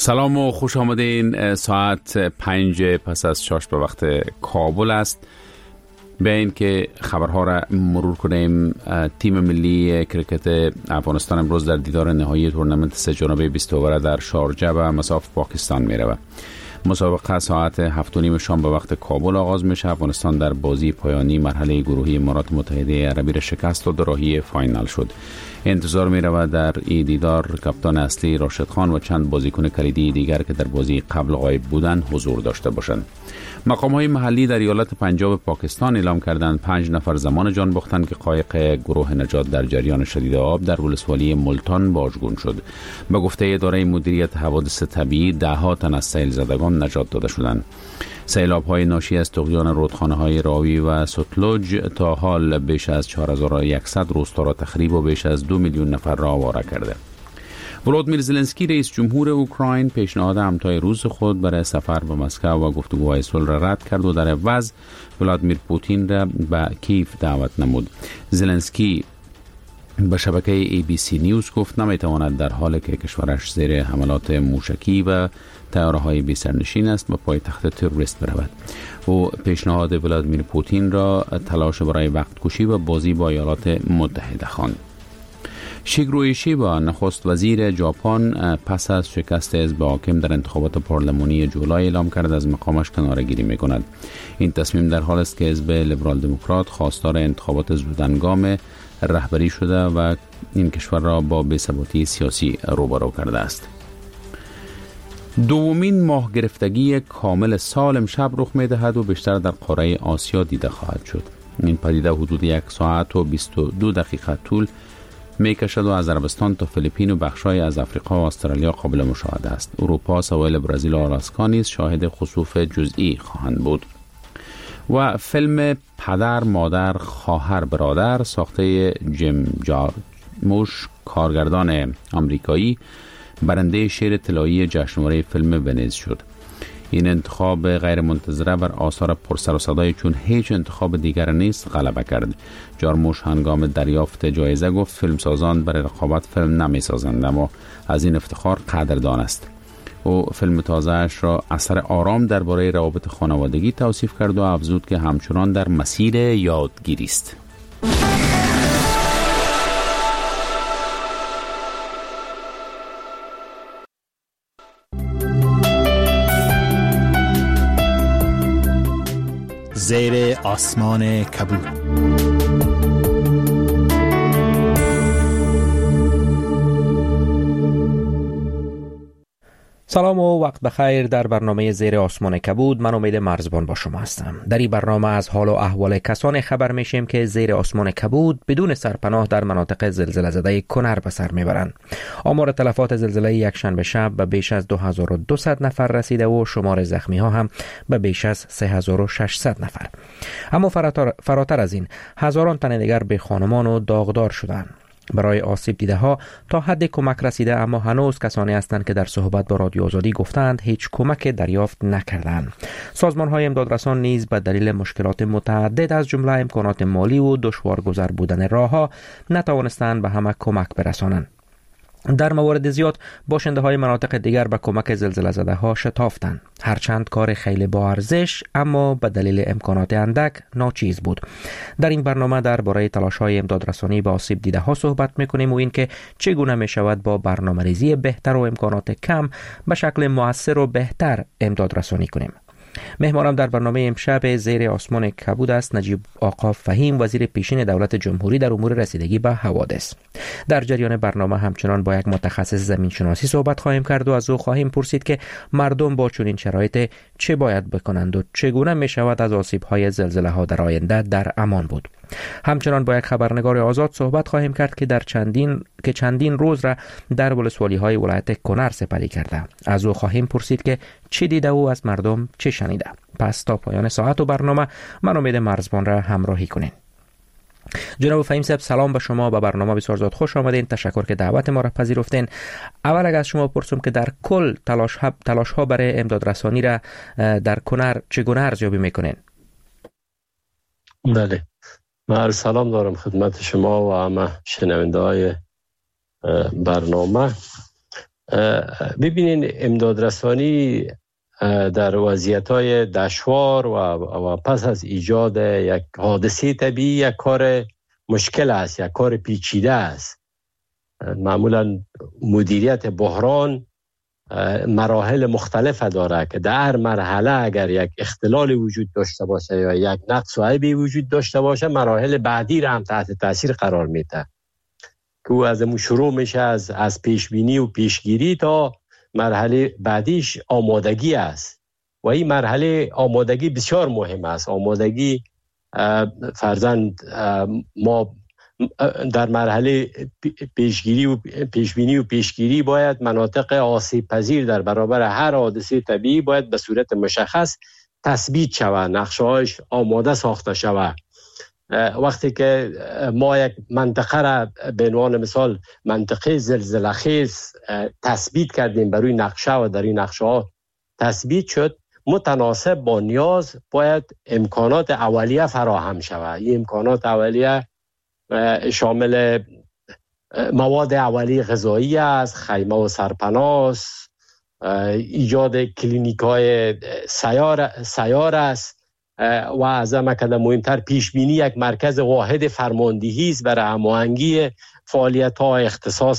سلام و خوش آمدین. ساعت 5 پس از 6 به وقت کابل است. به این که خبرها را مرور کنیم، تیم ملی کرکت افغانستان امروز در دیدار نهایی تورنمنت 3 جانبه 20 اوور در شارجه و مصاف پاکستان می رود. مسابقه ساعت 7:30 شام به وقت کابل آغاز میشه. افغانستان در بازی پایانی مرحله گروهی امارات متحده عربی را شکست و در راهی فاینال شد. انتظار می رود در این دیدار کاپیتان اصلی راشد خان و چند بازیکن کلیدی دیگر که در بازی قبل غایب بودند حضور داشته باشند. مقام‌های محلی در ایالت پنجاب پاکستان اعلام کردند 5 نفر زمان جان باختند که قایق گروه نجات در جریان شدید آب در ولسوالی ملتان واژگون شد. به گفته اداره مدیریت حوادث طبیعی 10 تن از سیل زدگان نجات داده شدند. سیلاب‌های ناشی از طغیان رودخانه‌های راوی و ستلج تا حال بیش از 4100 روستا را تخریب و بیش از 2 میلیون نفر را آواره کرده. ولودیمیر زلنسکی رئیس جمهور اوکراین پیشنهاد همتای روس خود برای سفر به مسکو و گفتگوهای صلح را رد کرد و در عوض ولادیمیر پوتین را به کیف دعوت نمود. زلنسکی به شبکه ABC نیوز گفت نمیتواند در حالی که کشورش زیر حملات موشکی و طیاره‌های بی سرنشین است به پایتخت تروریست برود. او پیشنهاد ولادیمیر پوتین را تلاش برای وقت کشی و بازی با ایالات متحده خواند. شیگرو ایشیبا نخست وزیر ژاپن پس از شکست حزب حاکم در انتخابات پارلمانی جولای اعلام کرد از مقامش کناره‌گیری می‌کند. این تصمیم در حالی است که حزب لیبرال دموکرات خواستار انتخابات زودهنگام رهبری شده و این کشور را با بی‌ثباتی سیاسی روبرو کرده است. دومین ماه گرفتگی کامل سال امشب رخ می‌دهد و بیشتر در قاره آسیا دیده خواهد شد. این پدیده حدود 1 ساعت و 22 دقیقه طول میکشد و از عربستان تا فیلیپین و بخشای از افریقا و استرالیا قابل مشاهده است. اروپا، سواحل برزیل و آلاسکا نیز شاهد خسوف جزئی خواهند بود. و فیلم پدر، مادر، خواهر، برادر ساخته جیم جارموش، کارگردان آمریکایی، برنده شیر طلایی جشنواره فیلم ونیز شد. این انتخاب غیر منتظره بر آثار پرسر و صدای چون هیچ انتخاب دیگر نیست غلبه کرد. جارموش هنگام دریافت جایزه گفت فیلمسازان برای رقابت فیلم نمی سازند اما از این افتخار قدردان است. او فیلم تازه‌اش را اثر آرام درباره روابط خانوادگی توصیف کرد و افزود که همچنان در مسیر یادگیری است. زیر آسمان کبود. سلام و وقت بخیر. در برنامه زیر آسمان کبود من امید مرزبان با شما هستم. در این برنامه از حال و احوال کسانی خبر میشیم که زیر آسمان کبود بدون سرپناه در مناطق زلزله زده کنر به سر میبرند. آمار تلفات زلزله یکشنبه شب به بیش از 2200 نفر رسیده و شمار زخمی ها هم به بیش از 3600 نفر. اما فراتر از این هزاران تن دیگر به خانمان و داغدار شدند. برای آسیب دیده ها تا حد کمک رسیده اما هنوز کسانی هستند که در صحبت با رادیو آزادی گفتند هیچ کمک دریافت نکردند. سازمان های امدادرسان نیز به دلیل مشکلات متعدد از جمله امکانات مالی و دشوارگذر بودن راهها نتوانستند به همه کمک برسانند. در موارد زیاد باشنده های مناطق دیگر به کمک زلزله زده ها شتافتند. هرچند کار خیلی با ارزش اما به دلیل امکانات اندک ناچیز بود. در این برنامه درباره تلاش های امدادرسانی به آسیب دیده ها صحبت میکنیم و اینکه چگونه می شود با برنامه‌ریزی بهتر و امکانات کم به شکل مؤثر و بهتر امدادرسانی کنیم. مهمانم در برنامه امشب زیر آسمان کبود است نجیب آقا فهیم، وزیر پیشین دولت جمهوری در امور رسیدگی به حوادث. در جریان برنامه همچنان با یک متخصص زمین شناسی صحبت خواهیم کرد و از او خواهیم پرسید که مردم با چنین شرایط چه باید بکنند و چگونه می شود از آسیب‌های زلزله ها در آینده در امان بود. همچنان با یک خبرنگار آزاد صحبت خواهیم کرد که چندین روز را در ولسوالی های ولایت کنر سپری کرده. از او خواهیم پرسید که چه دیده و از مردم چه شنیده. پس تا پایان ساعت و برنامه من امید مرزبان را همراهی کنین. جناب فهیم صاحب سلام به شما. به برنامه بسیار زیاد خوش آمدین. تشکر که دعوت ما را پذیرفتین. اول اگر از شما پرسم که در کل تلاش ها برای امداد رسانی را در کنر چگونه ارزیابی میکنین؟ بله، من سلام دارم خدمت شما و همه شنونده های برنامه. ببینین امدادرسانی در وضعیت‌های دشوار و پس از ایجاد یک حادثه طبیعی یک کار مشکل است، یک کار پیچیده است. معمولا مدیریت بحران مراحل مختلف داره که در هر مرحله اگر یک اختلال وجود داشته باشه یا یک نقص و عیبی وجود داشته باشه، مراحل بعدی را هم تحت تاثیر قرار میده که او از شروع میشه از پیشبینی و پیشگیری تا مرحله بعدیش آمادگی است و این مرحله آمادگی بسیار مهم است. آمادگی فرضاً ما در مرحله پیشبینی و پیشگیری باید مناطق آسیب پذیر در برابر هر حادثه طبیعی باید به صورت مشخص تثبیت شود، نقشه‌هایش آماده ساخته شود. وقتی که ما یک منطقه را به عنوان مثال منطقه زلزله‌خیز تثبیت کردیم بر روی نقشه و در این نقشه ها تثبیت شد، متناسب با نیاز باید امکانات اولیه فراهم شود. این امکانات اولیه شامل مواد اولیه غذایی است، خیمه و سرپناه، ایجاد کلینیک‌های سیار است و از همه کده مهمتر پیشبینی یک مرکز واحد فرماندهی است برای هماهنگی فعالیت‌ها اختصاص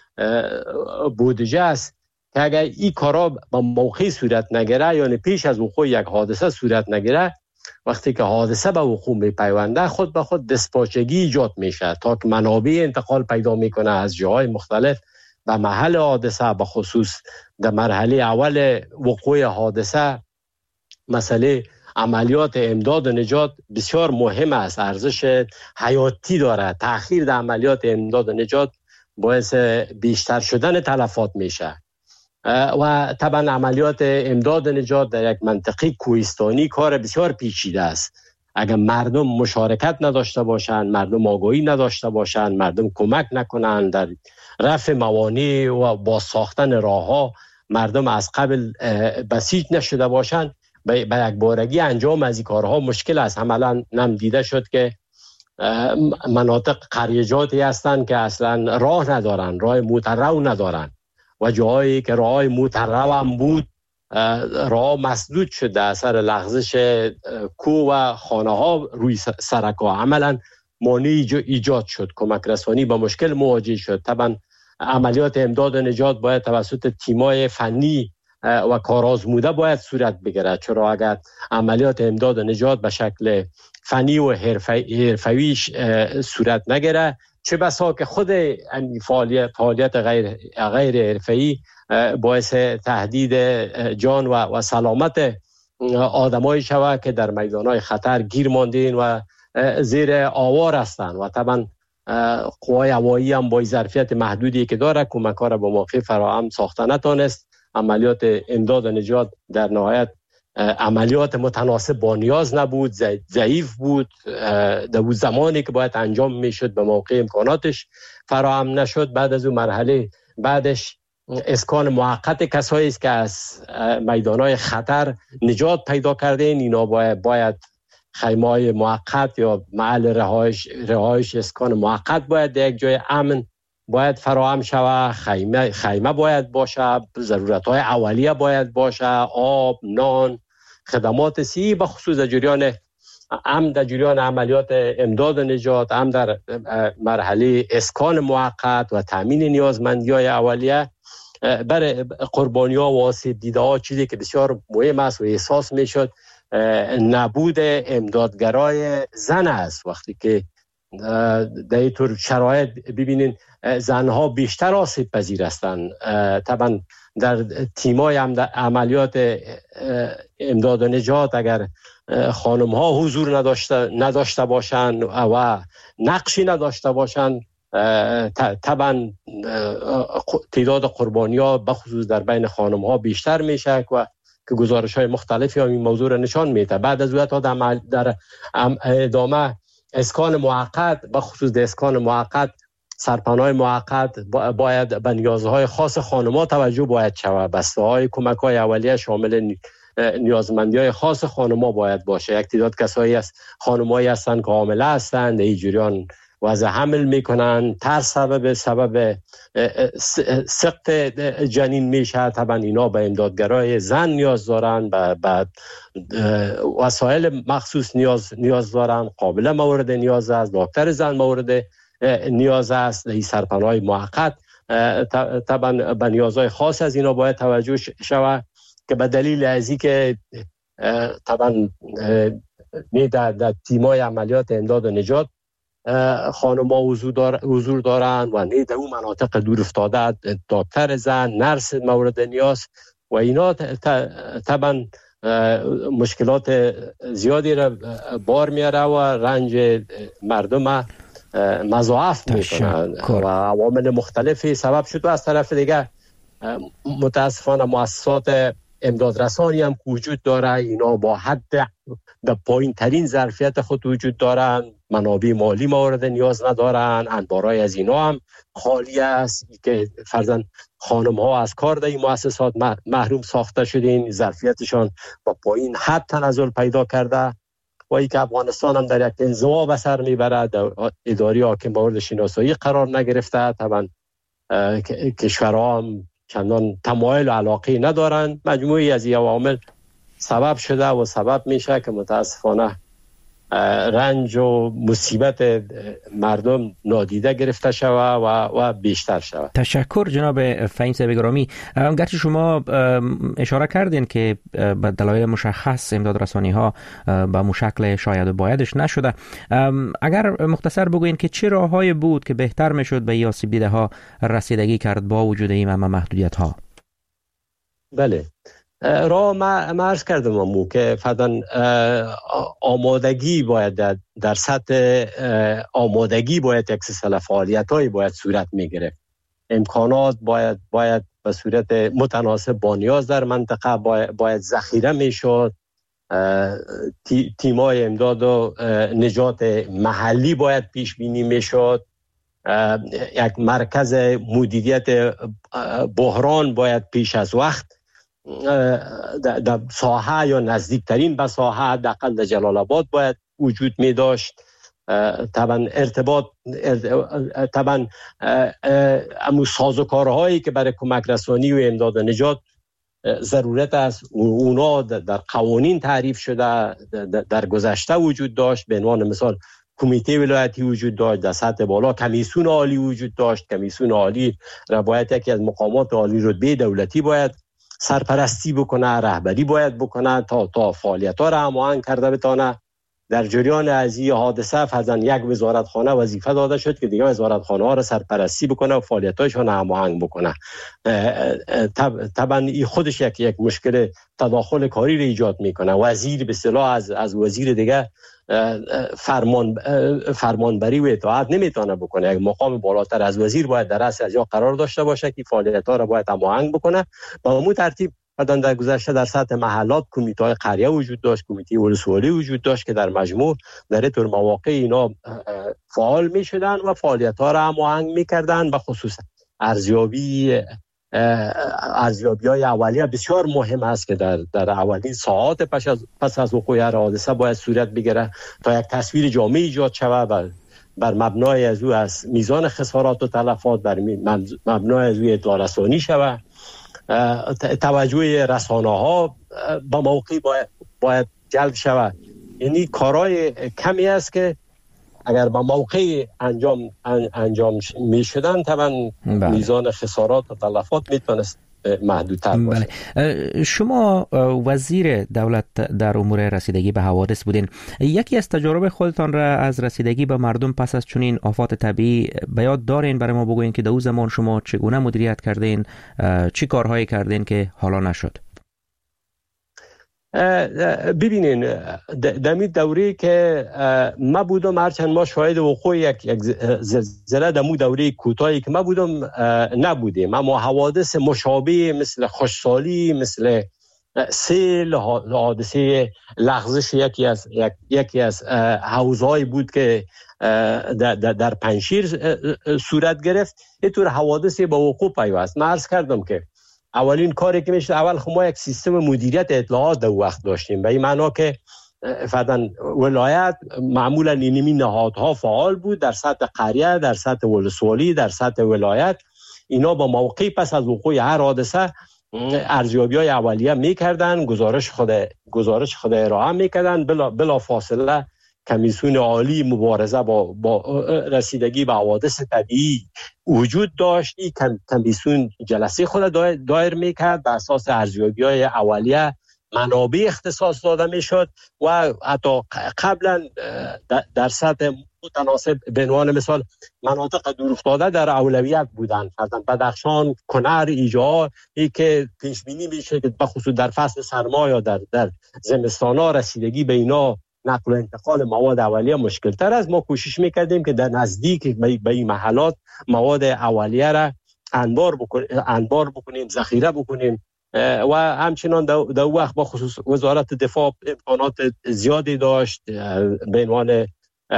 بودجه است که اگر این کارا با موقع صورت نگیره یعنی پیش از وقوع یک حادثه صورت نگیره، وقتی که حادثه به وقوع میپیونده خود به خود دستپاچگی ایجاد میشه تا که منابع انتقال پیدا میکنه از جاهای مختلف به محل حادثه. به خصوص در مرحله اول وقوع حادثه مسئله عملیات امداد و نجات بسیار مهم است، ارزش حیاتی داره. تأخیر در عملیات امداد و نجات باعث بیشتر شدن تلفات میشه و طبعا عملیات امداد و نجات در یک منطقه کوهستانی کار بسیار پیچیده است. اگر مردم مشارکت نداشته باشند، مردم آگاهی نداشته باشند، مردم کمک نکنند در رفع موانع و با ساختن راهها، مردم از قبل بسیج نشده باشند، به یک بارگی انجام از این کارها مشکل است. عملا نم دیده شد که مناطق قریجاتی هستند که اصلا راه ندارن، راه موترو ندارن و جاهایی که راه موترو هم بود راه مسدود شده اثر لغزش کوه و خانه ها روی سرک‌ها. عملا مانع ایجاد شد، کمک رسانی با مشکل مواجه شد. طبعا عملیات امداد و نجات باید توسط تیمای فنی و کارآزموده باید صورت بگیرد، چرا اگر عملیات امداد و نجات به شکل فنی و حرفه‌ای صورت نگیره، چه بسا که خود فعالیت غیر حرفه‌ای باعث تهدید جان و سلامت آدمایی شود که در میدانهای خطر گیر ماندین و زیر آوار هستند. و طبعا قوای هوایی هم با ظرفیت محدودی که داره کمک‌ها را به موقع فراهم ساخته نتونست. عملیات امداد و نجات در نهایت عملیات متناسب با نیاز نبود، ضعیف بود. در زمانی که باید انجام میشد به موقع امکاناتش فراهم نشد. بعد از اون مرحله بعدش اسکان موقت کسایی است که از میدانهای خطر نجات پیدا کردین، اینا باید خیمه‌های موقت یا محل رهایش اسکان موقت باید در یک جای امن باید فراهم شود. خیمه باید باشه، ضرورت‌های اولیه باید باشه، آب، نان، خدمات صحی، به خصوص در جریان عملیات امداد و نجات، هم در مرحله اسکان موقت و تامین نیازمندی‌های اولیه برای قربانی‌ها و آسیب دیده‌ها. چیزی که بسیار مهم است و احساس می‌شد نبود امدادگرای زن است. وقتی که در این طور شرایط ببینین زنها بیشتر آسیب پذیر هستند. طبعا در تیمای عملیات امداد و نجات اگر خانم ها حضور نداشته باشند و نقشی نداشته باشند، طبعا تعداد قربانی ها بخصوص در بین خانم ها بیشتر میشه و که گزارش های مختلفی هم این موضوع را نشان میده. بعد از اون در ادامه اسکان موقت، بخصوص در اسکان موقت سرپناه موقت باید به نیازهای خاص خانم‌ها توجه باید شود. بسته‌های کمک‌های اولیه شامل نیازمندی‌های خاص خانم‌ها باید باشه. یک تعداد کسایی است خانم‌هایی هستند که حامله هستند، در این جریان وضع حمل میکنن، ترس سبب سقط جنین میشه. طبعا اینا به امدادگرای زن نیاز دارن، به وسایل مخصوص نیاز دارن، قابل مورد نیاز است، دکتر زن مورد نیاز است، این سرپناه موقت. طبعا به نیازهای خاص از اینا باید توجه شود که به دلیل از این که طبعا در تیمای عملیات امداد و نجات خانم‌ها حضور دارند و در اون مناطق دور افتاده دکتر زن، نرس مورد نیاز و اینا طبعا مشکلات زیادی را بار میاره و رنج مردم مضاعف میکنن و عوامل مختلفی سبب شد. و از طرف دیگه متاسفانه مؤسسات امدادرسانی هم وجود داره، اینا با حد در پایین ترین ظرفیت خود وجود دارن، منابع مالی مورد نیاز ندارن، انبارای از اینا هم خالی است که فرضاً خانم ها از کار در این مؤسسات محروم ساخته شدین، ظرفیتشان با پایین حد تنزل پیدا کرده و ای که افغانستان هم در یک انزوا به سر میبرد، اداری حاکم مورد شناسایی قرار نگرفته. طبعا کشورها هم چندان تمایل و علاقه ندارن. مجموعی از این عوامل سبب شده و سبب میشه که متاسفانه رنج و مصیبت مردم نادیده گرفته شود و بیشتر شود. تشکر جناب فهیم صاحب گرامی. گرچه شما اشاره کردین که به دلایل مشخص امداد رسانی ها به مشکل شاید و بایدش نشده، اگر مختصر بگوین که چه راههای بود که بهتر میشد به این آسیب دیده ها رسیدگی کرد با وجود این محدودیت ها؟ بله، را ما عرض کردم که فقط آمادگی باید در سطح آمادگی باید یک سلسله فعالیت‌های باید صورت می‌گیره. امکانات باید به صورت متناسب با نیاز در منطقه باید ذخیره میشد. تیم‌های امداد و نجات محلی باید پیش بینی میشد. یک مرکز مدیریت بحران باید پیش از وقت در ساحه یا نزدیکترین به ساحه حداقل در جلال آباد باید وجود می داشت. طبعا طبعا امو سازوکارهایی که برای کمک رسانی و امداد و نجات ضرورت است، اونا در قوانین تعریف شده، در گذشته وجود داشت. به عنوان مثال کمیته ولایتی وجود داشت، در سطح بالا کمیسیون عالی وجود داشت. کمیسیون عالی را باید یکی از مقامات عالی رتبه دولتی باید سرپرستی بکنه، رهبری باید بکنه تا فعالیت‌ها را هماهنگ کرده بتانه. در جریان از این حادثه فرضاً یک وزارتخانه وظیفه داده شد که دیگه وزارتخانه‌ها را سرپرستی بکنه و فعالیت‌هاشون هماهنگ بکنه. طبعا این خودش یک مشکل تداخل کاری را ایجاد میکنه. وزیر به اصطلاح از وزیر دیگه فرمانبری و اطاعت نمیتونه بکنه. یک مقام بالاتر از وزیر باید در رأس اجرا قرار داشته باشه که فعالیت‌ها را باید هماهنگ بکنه. به همون ترتیب در گذشته در سطح محلات کمیته‌های قریه وجود داشت، کمیته ولسوالی وجود داشت که در مجموع در این طور مواقع اینا فعال می‌شدن و فعالیت‌ها را هماهنگ می‌کردن. به خصوص ارزیابی‌های اولیه بسیار مهم است که در اولین ساعات پس از وقوع حادثه باید صورت بگیره تا یک تصویر جامع ایجاد شود و بر مبنای از او از میزان خسارات و تلفات بر مبنای از او اطلاع رسانی شود. توجه رسانه‌ها با موقع باید جلب شود. یعنی کارهای کمی است که اگر با موقع انجام می شدن طبعا میزان خسارات و تلفات میتونست محدودتر باشه. شما وزیر دولت در امور رسیدگی به حوادث بودین. یکی از تجارب خودتان را از رسیدگی به مردم پس از چنین آفات طبیعی به یاد دارین؟ برای ما بگوین که در اون زمان شما چگونه مدیریت کردین، چی کارهایی کردین که حالا نشد؟ ببینین در این دوره که ما بودم، هرچند ما شاهد وقوع یک زلزله در دوره کوتاهی که ما بودم نبودیم، اما حوادث مشابه مثل خشکسالی، مثل سیل، حادثه لغزش یکی از حوضهایی بود که در پنجشیر صورت گرفت. اینطور حوادثی با وقوع پیوست. من عرض کردم که اولین کاری که میشه، اول ما یک سیستم مدیریت اطلاعات در وقت داشتیم، به این معنا که فعلا ولایت معمولا اینمی نهادها فعال بود در سطح قریه، در سطح ولسوالی، در سطح ولایت. اینا با موقع پس از وقوع هر حادثه ارزیابی‌های اولیه می‌کردن، گزارش خود ارائه می‌کردن. بلا فاصله کمیسیون عالی مبارزه با رسیدگی به حوادث طبیعی وجود داشت. این کمیسیون جلسه خود دایر میکرد، بر اساس ارزیابی‌های اولیه منابع اختصاص داده میشد و حتی قبلا در سطح متناسب به عنوان مثال مناطق دورافتاده در اولویت بودند، مثلا بدخشان، کنر، ایجا، ای که پیش بینی میشه که بخصوص در فصل سرما یا در زمستانا رسیدگی به اینا نقل و انتقال مواد اولیه مشکل تر است. ما کوشش میکردیم که در نزدیک به این محلات مواد اولیه را انبار بکنیم، ذخیره بکنیم و همچنان در وقت با خصوص وزارت دفاع امکانات زیادی داشت. به عنوان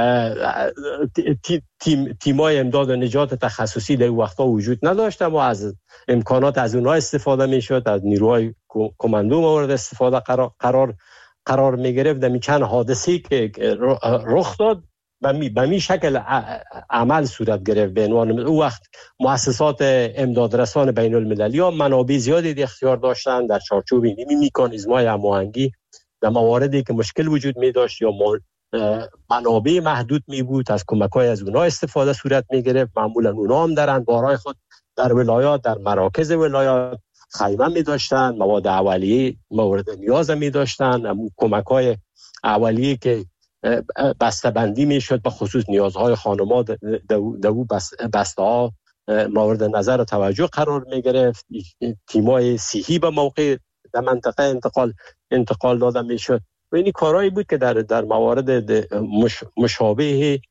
تیمای امداد و نجات تخصصی در وقتا وجود نداشت، اما از امکانات از اونها استفاده میشد، از نیروهای کماندو مورد استفاده قرار می گرفت. در چند حادثه‌ای که رخ داد به می شکل عمل صورت گرفت. به عنوان او وقت مؤسسات امدادرسان بین المللی ها منابع زیادی در اختیار داشتند در چارچوب این میکانیزم‌های هماهنگی. در مواردی که مشکل وجود می داشت یا منابع محدود می بود، از کمک‌های از اونها استفاده صورت می گرفت. معمولا اونها هم در انبارهای خود در ولایات، در مراکز ولایات خیمه می داشتن، مواد اولیه مورد نیاز می داشتن، کمک‌های اولیه که بسته‌بندی می شد به خصوص نیازهای خانم‌ها در بسته ها مورد نظر و توجه قرار می گرفت. تیمای صحی به موقع در منطقه انتقال داده می شد و این کارهایی بود که در موارد مشابه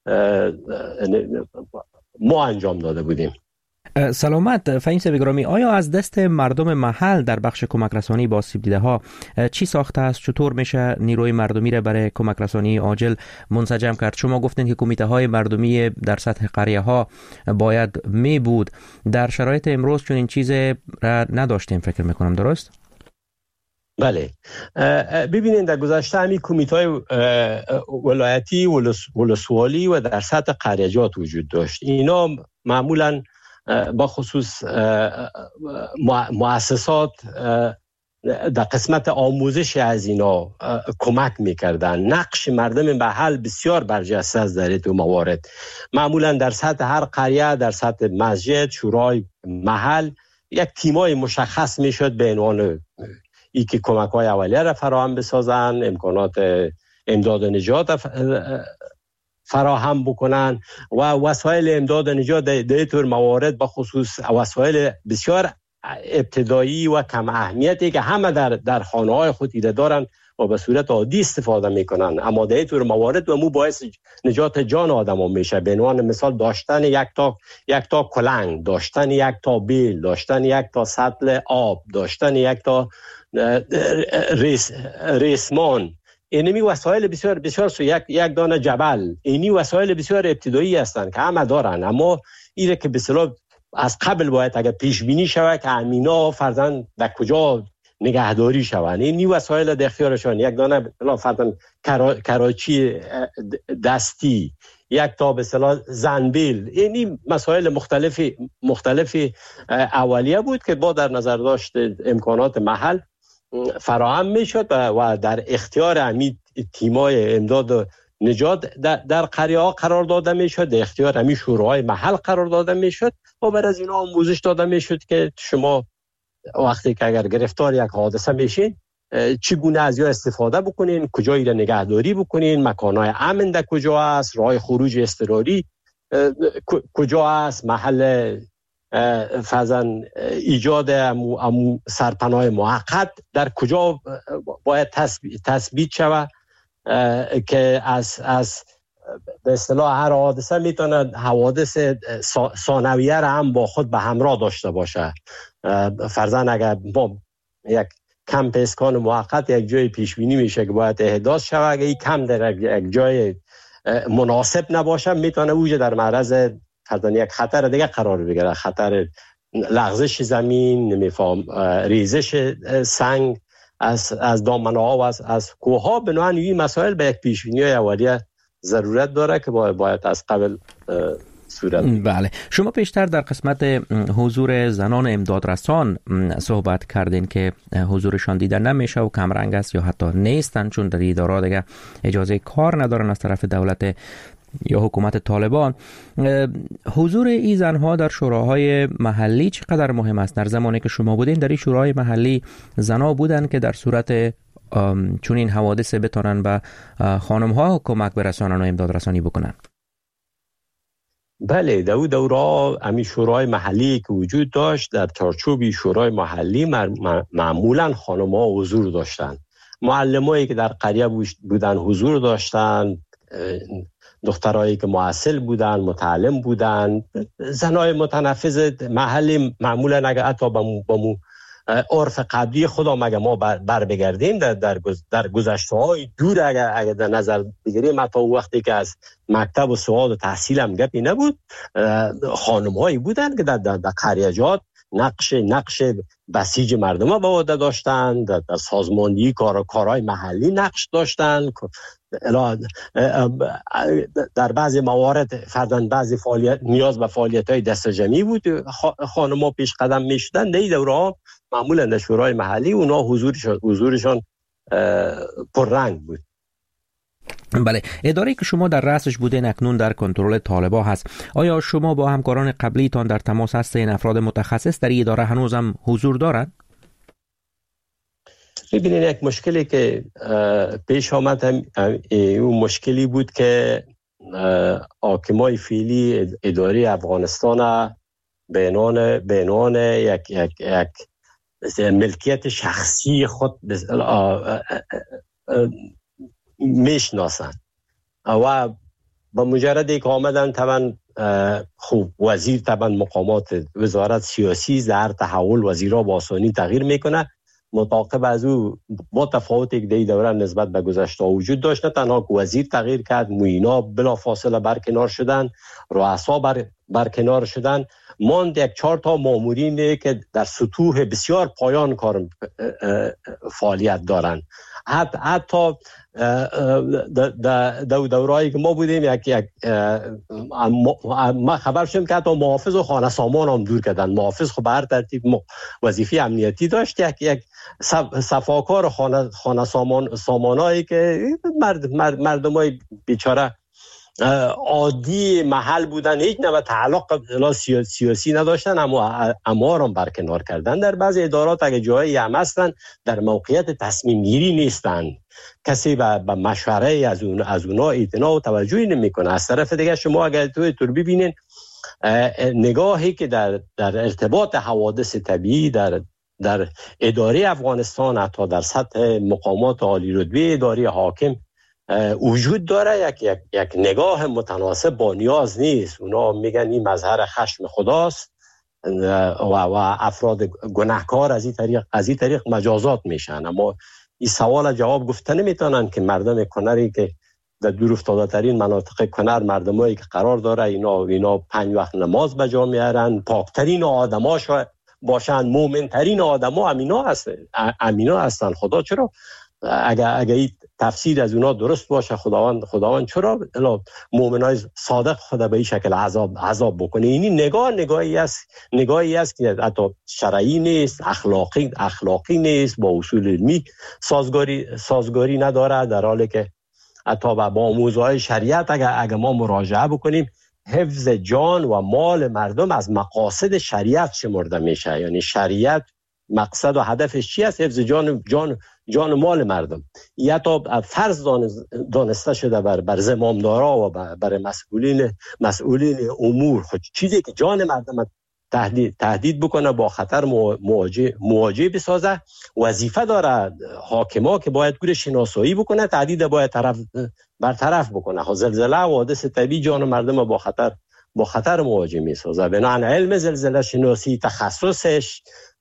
ما انجام داده بودیم. سلامت فهیم صاحب گرامی، آیا از دست مردم محل در بخش کمک رسانی با آسیب دیده ها چی ساخته است؟ چطور میشه نیروی مردمی را برای کمک رسانی عاجل منسجم کرد؟ شما گفتین که کمیته های مردمی در سطح قریه ها باید می بود. در شرایط امروز چون این چیز را نداشتیم فکر میکنم، درست؟ بله، ببینید در گذشته همین کمیته های ولایتی، ولسوالی و در سطح قریجات وجود داشت. اینا معمولاً با خصوص مؤسسات در قسمت آموزش از اینا کمک میکردن. نقش مردم محل بسیار برجسته است در این موارد. معمولا در سطح هر قریه، در سطح مسجد، شورای محل یک تیمای مشخص میشد به عنوان ای که کمک‌های اولیه را فراهم بسازن، امکانات امداد و نجات فراهم بکنن و وسایل امداد و نجات در طور موارد به خصوص وسایل بسیار ابتدایی و کم اهمیتی که همه در خانه‌های خود ایده دارن و به صورت عادی استفاده میکنن، اما در طور موارد و مو باعث نجات جان آدم میشه. به عنوان مثال داشتن یک تا کلنگ، داشتن یک تا بیل، داشتن یک تا سطل آب، داشتن یک تا ریسمان. اینمی وسایل بسیار یک دانه جبل، اینی وسایل بسیار ابتدایی هستند که همه دارن، اما اینه که به اصطلاح از قبل باید اگر پیش بینی شود که امینا فرضاً در کجا نگهداری شوند. این وسایل در اختیارشان، یک دانه فرضاً کراچی دستی، یک تا به اصطلاح زنبیل. اینی مسائل مختلفی اولیه بود که با در نظر داشت امکانات محل فراهم میشد و در اختیار همین تیمای امداد و نجات در قریه ها قرار داده میشد، در اختیار همین شوراهای محل قرار داده میشد و بعد از اینا آموزش داده میشد که شما وقتی که اگر گرفتار یک حادثه میشین چگونه از یا استفاده بکنین، کجایی را نگهداری بکنین، مکانهای امن در کجا است، راه خروج اضطراری کجا است، محل فرضاً ایجاد سرپناه موقت در کجا باید تثبیت شود که از به اصطلاح هر حادثه میتونه حوادث ثانویه را هم با خود به همراه داشته باشه. فرضاً اگر با یک کمپ اسکان موقت یک جای پیش بینی میشه که باید احداث شود، اگر این کم در یک جای مناسب نباشه میتونه اوج در معرض یک خطر دیگه قرار بگیره، خطر لغزش زمین، ریزش سنگ از دامنه‌ها و از کوه‌ها. بنابراین این مسائل به یک پیش‌بینی اولیه ضرورت داره که باید از قبل صورت. بله، شما پیشتر در قسمت حضور زنان امدادرسان صحبت کردین که حضورشان دیده نمیشه و کمرنگ است یا حتی نیستن، چون در اداره دیگه اجازه کار ندارن از طرف دولت یا حکومت طالبان. حضور این زنها در شوراهای محلی چقدر مهم است؟ در زمانی که شما بودین در این شوراهای محلی زنها بودن که در صورت چون این حوادث بتونن به خانم‌ها کمک برسانن و امداد رسانی بکنن؟ بله، دوره امی شورای محلی که وجود داشت، در چارچوب شورای محلی معمولا خانم‌ها حضور داشتن. معلمایی که در قریه بودن حضور داشتن، دخترایی که معسل بودن، متعلم بودن، زنای متنفذ محلی معمولا اگه حتی با مو عرف قبلی خدا مگه ما بر بگردیم در گذشته های دور اگر در نظر بگیریم، حتی وقتی که از مکتب و سواد و تحصیل هم گپی نبود، خانم هایی بودن که در قریجات نقش بسیج مردم ها به عهده داشتن، در سازماندهی کارهای محلی نقش داشتن، در بعضی موارد فرداً بعضی فعالیت نیاز به فعالیت های دست جمعی بود، خانم ها پیش قدم می شدن. در این دوره ها معمولا در شورای محلی اونا حضورشان پررنگ بود. بله، اداره‌ای که شما در رأسش بودین اکنون در کنترل طالبان هست. آیا شما با همکاران قبلیتان در تماس هستین؟ افراد متخصص در این اداره هنوز هم حضور دارند؟ ببینید، یک مشکلی که پیش آمد اون مشکلی بود که حاکمای فعلی اداره افغانستان به عنوان یک ملکیت شخصی خود میشناسن و با مجرد که آمدن طبعا خوب وزیر طبعا مقامات وزارت سیاسی در تحول وزیرها با آسانی تغییر میکنه. متعاقب از او با تفاوتی که در دوره نسبت به گذشته وجود داشت، نه تنها که وزیر تغییر کرد، معینا بلافاصله برکنار شدن، رؤسا برکنار شدن، ماند یک 4 تا مامورین که در سطوح بسیار پایان کار فعالیت دارن. حتی دورایی که ما بودیم ما خبر شدیم که حتی محافظ و خانه سامان هم دور کردن. محافظ خب هر ترتیب وظیفه امنیتی داشت، یک صفاکار خانه سامانایی که مردمای بیچاره عادی محل بودن، هیچ نوع تعلق سیاسی نداشتن، اما هم برکنار کردن. در بعضی ادارات اگه جایی هم هستن در موقعیت تصمیم گیری نیستن، کسی به مشوره از اونا اعتنا و توجهی نمیکنه. از طرف دیگه شما اگر تو ببینین نگاهی که در ارتباط حوادث طبیعی در اداره افغانستان، حتی در سطح مقامات عالی رتبه اداره حاکم وجود داره، یک نگاه متناسب با نیاز نیست. اونا میگن این مظهر خشم خداست و افراد گناهکار از این طریق مجازات میشن. اما این سوال جواب گفته نمیتونن که مردم کنری که در دور افتاده ترین مناطق کنر، مردمایی که قرار داره اینا 5 وقت نماز به جا میارن، پاکترین آدما باشن، مومنترین آدما امینا هستن. خدا چرا اگه این تفسیر از اونا درست باشه، خداوند چرا مؤمنای صادق خدا به این شکل عذاب بکنه؟ این نگاهی است که حتی شرعی نیست، اخلاقی نیست، با اصول علمی سازگاری نداره، در حالی که حتی با موضوعات شریعت اگه ما مراجعه بکنیم، حفظ جان و مال مردم از مقاصد شریعت شمرده میشه. یعنی شریعت مقصد و هدفش چی است؟ حفظ جان و مال مردم. یا تا فرض دانسته شده بر زمامدارا و بر مسئولین امور، خود چیزی که جان مردم تهدید بکنه، با خطر مواجه بسازه، وظیفه داره حاکما که باید گور شناسایی بکنه، تهدید باید برطرف بکنه. زلزله و حوادث طبیعی جان مردم با خطر مواجه میسازه. بنابراین علم زلزله شناسی تخصصش،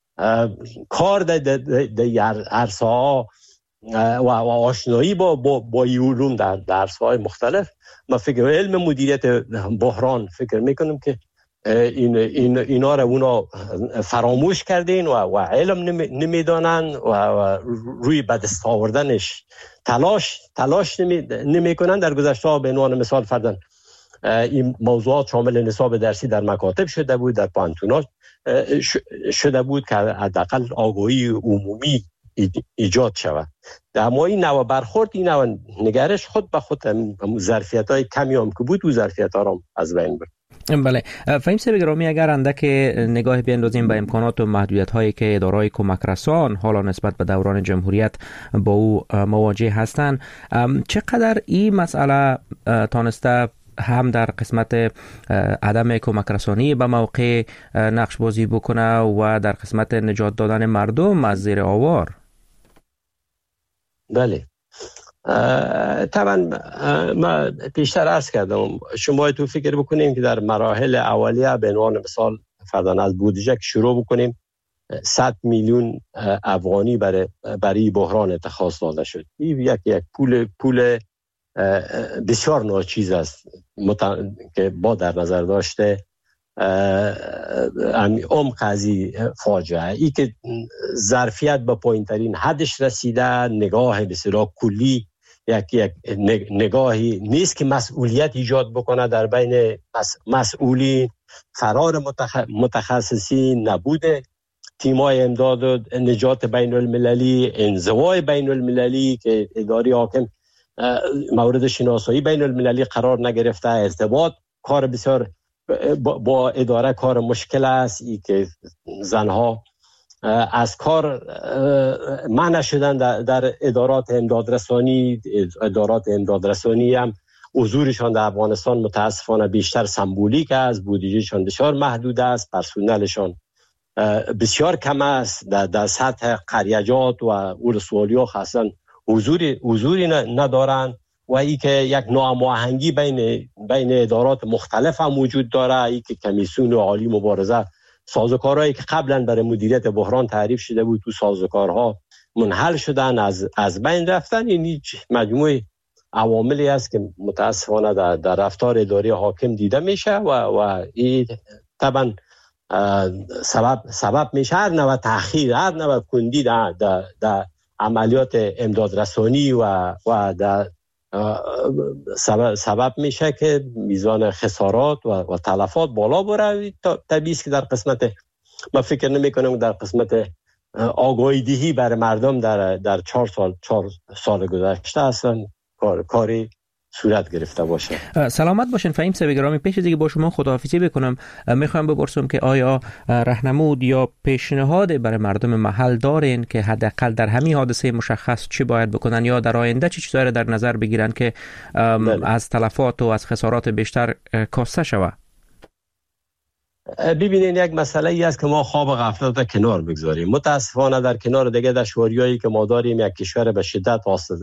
کار در عرصه ها و آشنایی با علوم در عرصه های مختلف، ما فکر علم مدیریت بحران فکر میکنم که اینا را اونا فراموش کردین و علم نمیدانن و روی به دست آوردنش تلاش نمیکنن. در گذشته ها به عنوان مثال فردن این موضوعات شامل نصاب درسی در مکاتب شده بود، در پانتونات شده بود که حداقل آگاهی عمومی ایجاد شود. اما این نوع برخورد، این نوع نگرش خود به خود ظرفیت‌های کمی هم که بود و ظرفیت‌ها را از بین برد. بله، فهیم صاحب گرامی، اگر اندک نگاه بیندازیم به امکانات و محدودیت‌هایی که اداره‌های کمک رسان حالا نسبت به دوران جمهوریت با او مواجه هستند، چقدر این مسئله تانسته هم در قسمت عدم کمک رسانی به موقع نقش بازی بکنه و در قسمت نجات دادن مردم از زیر آوار؟ بله، طبعا ما پیشتر عرض کردم، شما تو فکر بکنیم که در مراحل اولیه به عنوان مثال فردان از بودجه شروع بکنیم 100 میلیون افغانی برای بحران اتخاذ داده شد. این یک پول بسیار ناچیز است که با در نظر داشته عمق از فاجعه ای که ظرفیت به پایین ترین حدش رسیده، نگاه بسیار کلی، یک نگاهی نیست که مسئولیت ایجاد بکنه در بین مسئولین، فرار متخصصین، نبوده تیمای امداد و نجات بین المللی، انزوای بین المللی که اداره حاکم مورد شناسایی بین المللی قرار نگرفته، ارتباط کار بسیار با اداره کار مشکل است، ای که زنها از کار منع شدن در ادارات امدادرسانی. ادارات امدادرسانی هم حضورشان در افغانستان متاسفانه بیشتر سمبولیک است، بودجهشان بسیار محدود است، پرسنلشان بسیار کم است، در سطح قریجات و ولسوالی‌ها خاصا حضوری ندارند و ای که یک ناهماهنگی بین ادارات مختلف هم وجود داره. ای که کمیسیون عالی مبارزه، سازوکارهایی که قبلا برای مدیریت بحران تعریف شده بود، تو سازوکارها منحل شدن، از بین رفتن. این مجموعه عواملی است که متاسفانه در رفتار اداری حاکم دیده میشه و این طبعا سبب میشه هر نوع تأخیر، هر نوع کندی در عملیات امدادرسانی و در سبب میشه که میزان خسارات و تلفات بالا بره. طبیعی است که در قسمت، من فکر نمی کنم در قسمت آگاهی دهی برای مردم در 4 سال گذشته اصلا کاری صورت گرفته باشه. سلامت باشین فهیم صاحب گرامی. پیش از اینکه با شما خداحافظی بکنم، میخوام بپرسم که آیا راهنمود یا پیشنهاد برای مردم محل دارین که حداقل در همین حادثه مشخص چی باید بکنن یا در آینده چه چیزایی در نظر بگیرن که از تلفات و از خسارات بیشتر کاسته شود؟ ببینید، یک مسئله ای است که ما خواب غفلت کنار بگذاریم. متاسفانه در کنار دیگه دشواریایی که ما داریم، یک کشور به شدت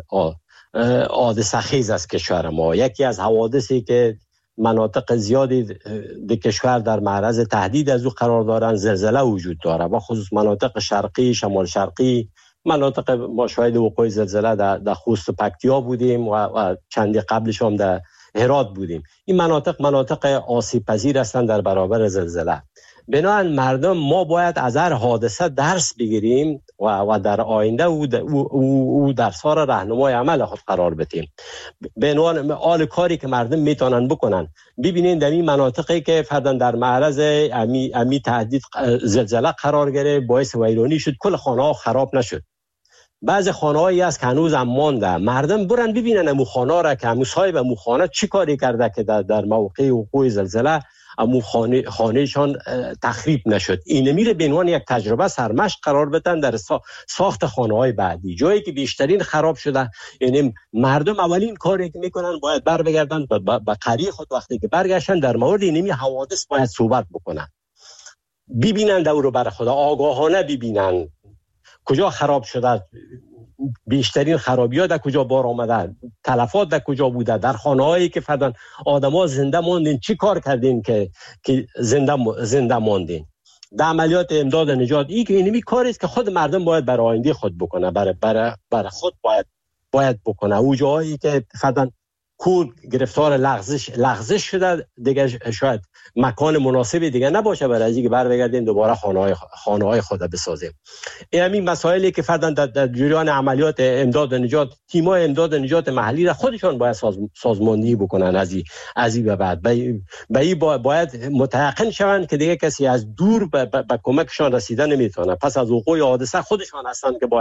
حادثه خیز است کشور ما. یکی از حوادثی که مناطق زیادی کشور در معرض تهدید از او قرار دارند، زلزله وجود داره و خصوص مناطق شرقی، شمال شرقی مناطق ما شاهد وقوع زلزله در خوست و پکتیا بودیم و چندی قبلش هم در هرات بودیم. این مناطق آسیب پذیر هستند در برابر زلزله. بنابراین مردم، ما باید از هر حادثه درس بگیریم و در آینده او درس‌ها را راهنمای عمل خود قرار بدیم. به عنوان آل کاری که مردم میتونن بکنن. ببینید در این مناطقی که فرداً در معرض امی تهدید زلزله قرار گرفت، باعث ویرانی شد، کل خانه‌ها خراب نشد. بعضی خانه‌هایی است که هنوز هم مانده. مردم برن ببینن امو خانه را که امو صاحب امو خانه چی کاری کرده که در موقع وقوع زلزله امو خانهشان تخریب نشد. این میره به عنوان یک تجربه سرمشق قرار بدن در ساخت خانه‌های بعدی. جایی که بیشترین خراب شده، یعنی مردم اولین کاری که میکنن باید بر بگردن به قریه خود. وقتی که برگشتن در مورد اینمی حوادث باید صحبت بکنن، ببینن دور بر خدا، آگاهانه ببینن کجا خراب شده، بیشترین خرابی‌ها در کجا بار آمده، تلفات در کجا بوده، در خانه‌هایی که فرداً آدم‌ها زنده ماندین چی کار کردین که زنده ماندین. در عملیات امداد نجات، این که اینمی کاری است که خود مردم باید برای آینده خود بکنه، برای خود باید بکنه. او جایی که فرداً کود گرفتار لغزش شده، دیگه شاید مکان مناسبی دیگه نباشه برای اینکه برگردیم دوباره خانه‌های خود بسازیم. این مسائلی که فرضاً در جریان عملیات امداد و نجات، تیم‌های امداد و نجات محلی را خودشان باید سازماندهی بکنن از این به بعد. باید متيقن شوند که دیگه کسی از دور به کمکشان رسیدن نمیتونه. پس از وقوع حادثه خودشان هستند که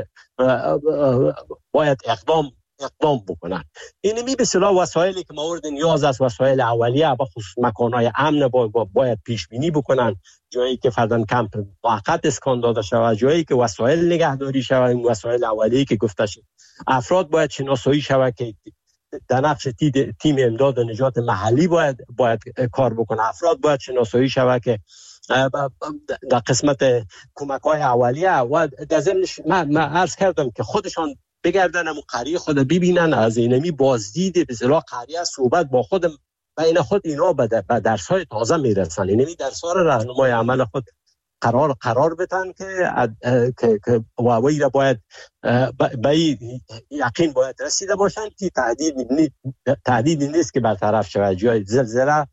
باید اقدام بکنن. اینمی به اصطلاح وسایلی که مورد نیاز است، وسایل اولیه، به خصوص مکان‌های امن باید پیش بینی بکنن. جایی که فرضاً کمپ موقت اسکان داده شود، جایی که وسایل نگهداری شود، این وسایل اولیه که گفته شد. افراد باید شناسایی شود که در نقش تیم امداد و نجات محلی باید کار بکنه. افراد باید شناسایی شود که در قسمت کمک‌های اولیه و در ضمنش من عرض کردم که خودشان بگردن و قریه خود ببینن، از اینمی بازدید به اصطلاح قریه صحبت با خود بین خود اینا به درس‌های تازه میرسن. اینمی درس‌ها را راهنمای عمل خود قرار بدن که واوی را باید به یقین باید رسیده باشن که تهدید نیست که برطرف شود. جای زلزله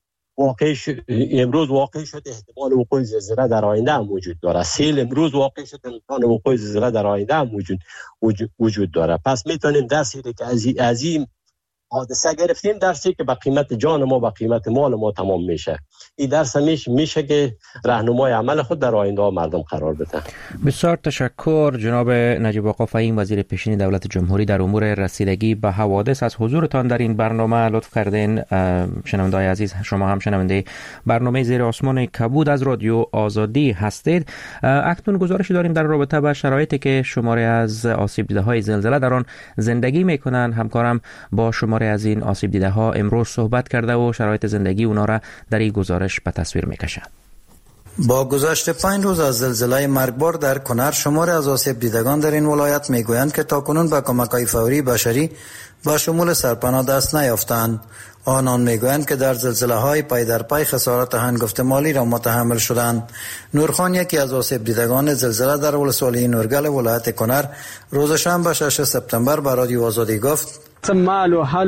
امروز واقع شد، احتمال وقوع زلزله در آینده هم وجود داره. سیل امروز واقع شد، امکان وقوع زلزله در آینده هم وجود داره. پس میتونیم درسی که از این حادثه گرفتیم، درسی که به قیمت جان ما، به قیمت مال ما تمام میشه. این درس میشه که راهنمای عمل خود در آینده مردم قرار بده. بسیار تشکر جناب نجیب آقا فهیم، وزیر پیشین دولت جمهوری در امور رسیدگی به حوادث، از حضورتان در این برنامه. لطف کردین. شنونده‌های عزیز، شما هم شنونده برنامه زیر آسمان کبود از رادیو آزادی هستید. اکنون گزارشی داریم در رابطه با شرایطی که شماری از آسیب دیده‌های زلزله در آن زندگی میکنن. همکارم با شماری از این آسیب دیده‌ها امروز صحبت کرده و شرایط زندگی اونا را در این گزارش به تصویر میکشد. با گذشت 5 روز از زلزله مرگبار در کنر، شماری از آسیب دیدگان در این ولایت میگویند که تاکنون به کمک‌های فوری بشری با شمول سرپناه دست نیافتند. آنان میگویند که در زلزله‌های پی در پی خسارات هنگفت مالی را متحمل شدند. نورخان، یکی از آسیب دیدگان زلزله در ولسوالی نورگل ولایت کنر، روز شنبه 6 سپتامبر به رادیو آزادی گفت: ما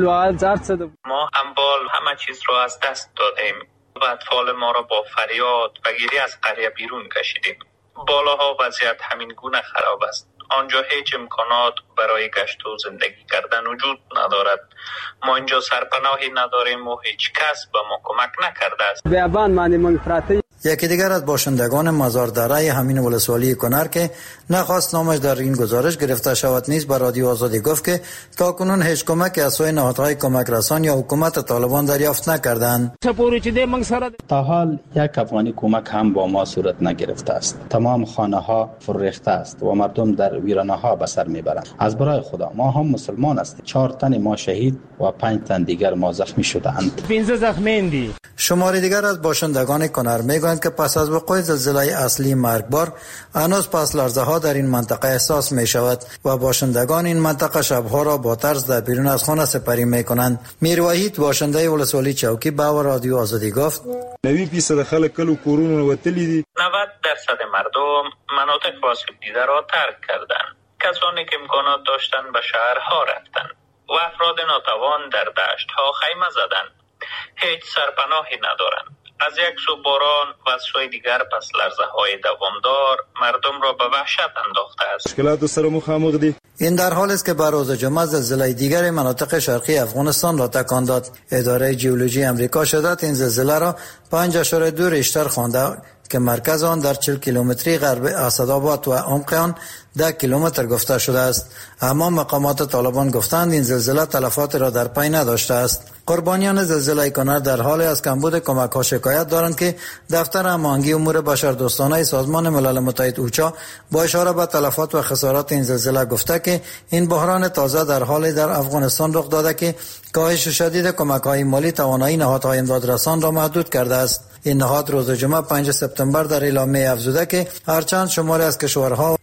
اموال همه چیز را از دست دادیم و اطفال ما را با فریاد و گریه از قریه بیرون کشیدیم. بالاها وضعیت همین گونه خراب است. آنجا هیچ امکانات برای گشت و زندگی کردن وجود ندارد. ما اینجا سرپناهی نداریم و هیچ کس به ما کمک نکرده است. یکی دیگر از باشندگان مزار دره همین ولسوالی کنر که نخواست نامش در این گزارش گرفته شود نیز به رادیو آزادی گفت که تاکنون هیچ کمک از سوی نهادهای کمک رسان یا حکومت طالبان دریافت نکردند. تا حال یک افغانی کمک هم با ما صورت نگرفته است. تمام خانه ها فرریخته است و مردم در ویرانه ها به سر میبرند. از برای خدا، ما هم مسلمان هستیم. 4 تن ما شهید و 5 تن دیگر ما زخمی شدند. شماری دیگر از باشندگان کنر میگویند که پس از وقوع زلزله اصلی مرگبار هنوز پس لرزه ها در این منطقه احساس می شود و باشندگان این منطقه شبها را با ترس در بیرون از خانه سپری می کنند. میروحید، باشنده ولسوالی چوکی، به رادیو آزادی گفت: 90% خلک کلو کورونه وتلی دي. 90% مردم مناطق آسیب دیده را ترک کردند. کسانی که امکانات داشتند به شهرها رفتند و افراد ناتوان در دشت‌ها خیمه زدند. هیچ سرپناهی ندارند. از یک سو باران و از سوی دیگر پس لرزه‌های دوامدار مردم را به وحشت انداخته است. مشکلات سر مخامخ دی. این در حالی است که بر روز جمعه زلزله دیگر مناطق شرقی افغانستان را تکان داد. اداره ژئولوژی امریکا شدت این زلزله را 5.2 ریشتر خوانده که مرکز آن در 40 کیلومتری غرب اسدآباد و عمق آن 10 کیلومتر گفته شده است. اما مقامات طالبان گفتند این زلزله تلفات را در پی نداشته است. قربانیان زلزله کنر در حال از کمبود کمک‌ها شکایت دارند که دفتر هماهنگی امور بشردوستانه سازمان ملل متحد اوچا با اشاره به تلفات و خسارات این زلزله گفته که این بحران تازه در حال در افغانستان رخ داده که کاهش شدید کمک‌های مالی توانایی نهادهای امدادرسان را محدود کرده است. این نهاد روز جمعه 5 سپتامبر در اعلامیه افزوده که هرچند شماری از کشورها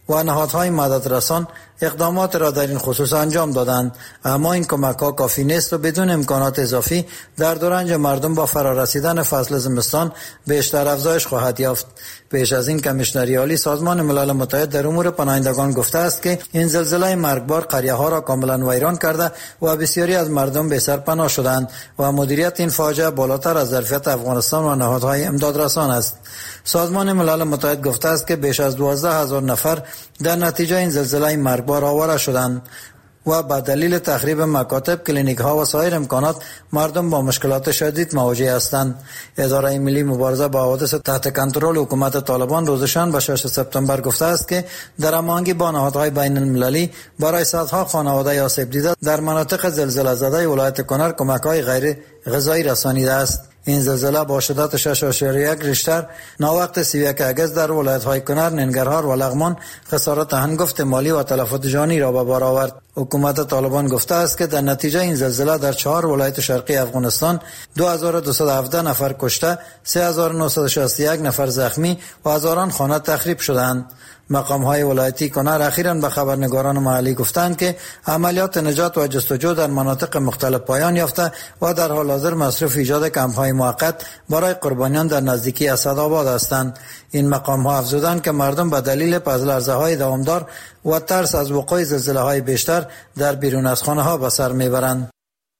و نهادهای مددرسان اقدامات را در این خصوص انجام دادند، اما این کمک‌ها کافی نیست و بدون امکانات اضافی در دورنج مردم با فرارسیدن فصل زمستان بیشتر افزایش خواهد یافت. پیش از این کمیشنری عالی سازمان ملل متحد در امور پناهندگان گفته است که این زلزله مرگبار قریه‌ها را کاملا ویران کرده و بسیاری از مردم بی سر پناه شدند و مدیریت این فاجعه بالاتر از ظرفیت افغانستان و نهادهای امدادرسان است. سازمان ملل متحد گفته است که بیش از 12,000 نفر در نتیجه این زلزله مرگبار آواره شدند و به دلیل تخریب مکاتب، کلینیک ها و سایر امکانات مردم با مشکلات شدید مواجه هستند. اداره ملی مبارزه با حوادث تحت کنترل حکومت طالبان روز شنبه 6 سپتامبر گفته است که در هماهنگی با نهادهای بین المللی برای صدها خانواده آسیب دیده در مناطق زلزله زده ولایت کنر کمک‌های غیر غذایی رسانیده است. این زلزله با شدت 6.1 ریشتر ناوقت 31 اگست در ولایت‌های کنر، ننگرهار و لغمان خسارات هنگفت مالی و تلفات جانی را به بار آورد. حکومت طالبان گفته است که در نتیجه این زلزله در 4 ولایت شرقی افغانستان 2217 نفر کشته، 3961 نفر زخمی و هزاران خانه تخریب شدند. مقام‌های ولایتی کنر اخیراً به خبرنگاران محلی گفتند که عملیات نجات و جستجو در مناطق مختلف پایان یافته و در حال حاضر مصروف ایجاد کمپ‌های موقت برای قربانیان در نزدیکی اسدآباد هستند. این مقام‌ها افزودند که مردم به دلیل پس‌لرزه‌های دوامدار و ترس از وقوع زلزله‌های بیشتر در بیرون از خانه‌ها به سر می‌برند.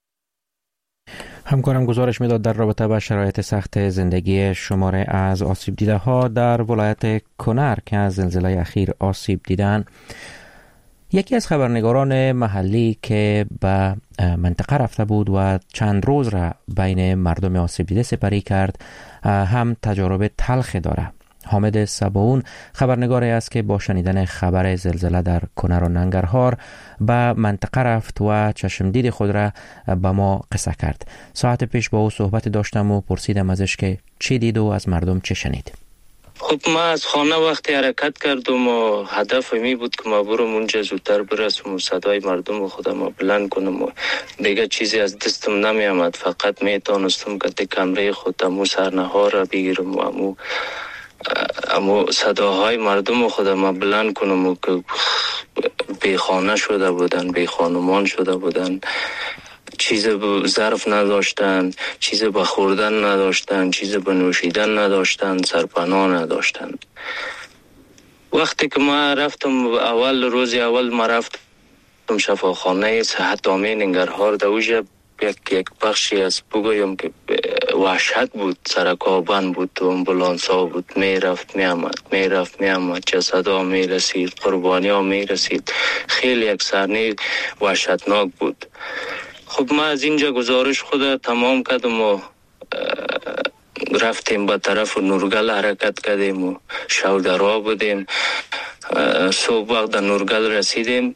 همکارم گزارش میداد در رابطه با شرایط سخت زندگی شماره از آسیب دیده ها در ولایت کنر که از زلزله اخیر آسیب دیدن. یکی از خبرنگاران محلی که به منطقه رفته بود و چند روز را بین مردم آسیب دیده سپری کرد هم تجارب تلخ داره. حامد سباون خبرنگاری است که با شنیدن خبر زلزله در کنر و ننگرهار به منطقه رفت و چشمدید خود را به ما قصه کرد. ساعت پیش با او صحبت داشتم و پرسیدم ازش که چی دید و از مردم چه شنید. خب ما از خانه وقتی حرکت کردم و هدف می بود که ما برم اونجا زودتر برسم و صدای مردم خودم بلند کنم و دیگه چیزی از دستم نمی آمد. فقط می تانستم که کمره خودم و سرنها را بگیرم و اما صداهای مردم خودم بلند کنم و که بی خانه شده بودن، بی خانمان شده بودن، چیز به ظرف نداشتن، چیز به خوردن نداشتن، چیز به نوشیدن نداشتن، سرپناه نداشتن. وقتی که ما رفتم روز اول ما رفتم شفاخانه صحت عامه ننگرهار دوجه یک بخشی از بگویم که وحشت بود، سرکا بند بود، امبولانس ها بود، میرفت میامد، جسد ها میرسید، قربانی ها میرسید، خیلی یک صحنه وحشتناک بود. خب ما از اینجا گزارش خود تمام کردم و رفتیم به طرف نورگل حرکت کردیم و شودرها بودیم. صبح وقت در نورگل رسیدیم،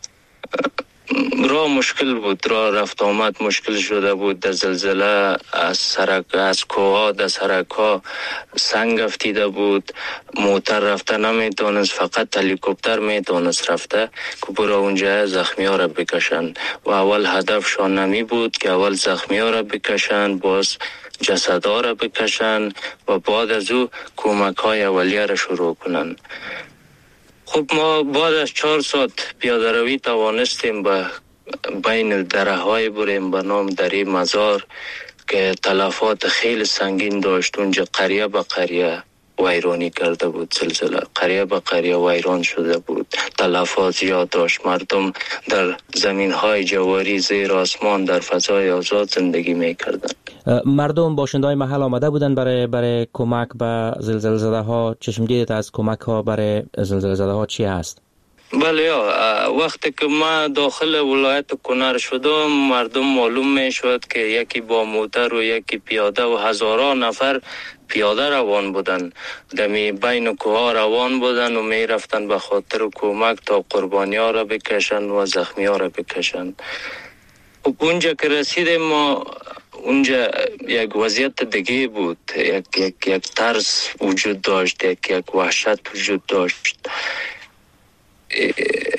راه مشکل بود، راه رفت آمد مشکل شده بود. در زلزله از کوها در سرک‌ها سنگ افتیده بود، موتر رفته نمیتونست، فقط هلیکوپتر میتونست رفته که برای اونجا زخمی ها را بکشن و اول هدفشان نمی بود که اول زخمی ها را بکشن، باز جسد ها را بکشن و بعد از او کمک های اولیه را شروع کنن. خب ما بعد از 4 ساعت پیاده روی توانستیم به بین دره های بریم به نام دره مزار که تلفات خیلی سنگین داشت. اونجا قریه به قریه ویرانی کرده بود زلزله، قریه به قریه ویران شده بود، تلفات زیاد داشت. مردم در زمین های جواری زیر آسمان در فضای آزاد زندگی می کردن. مردم باشنده های محل آمده بودن برای کمک به زلزله زده ها. چشم دیدت از کمک ها برای زلزله زده ها چی هست؟ بله، وقتی که ما داخل ولایت کنر شدم مردم معلوم می شد که یکی با موتر و یکی پیاده و هزاران نفر پیاده روان بودن، دمی بین کوها روان بودن و می رفتن به خاطر کمک تا قربانی ها را بکشن و زخمی ها را بکشن. اونجا که رسیدیم ما اونجا یک وضعیت دیگه بود، یک ترس وجود داشت، یک وحشت وجود داشت.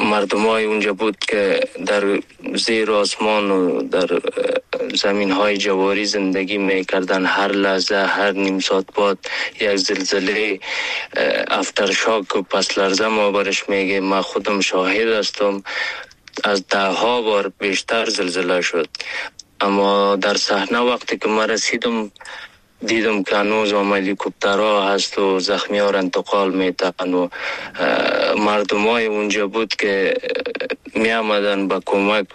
مردمای اونجا بود که در زیر آسمان و در زمین های جواری زندگی میکردن. هر لحظه، هر نیم ساعت بعد یک زلزله افترشاک و پس لرزه ما برش میگه. ما خودم شاهد هستم، از 10 بار بیشتر زلزله شد. اما در صحنه وقتی که ما رسیدم دیدم که هنوز هلیکوپترها هست و زخمی ها را انتقال میتن و مردمای اونجا بود که می آمدن با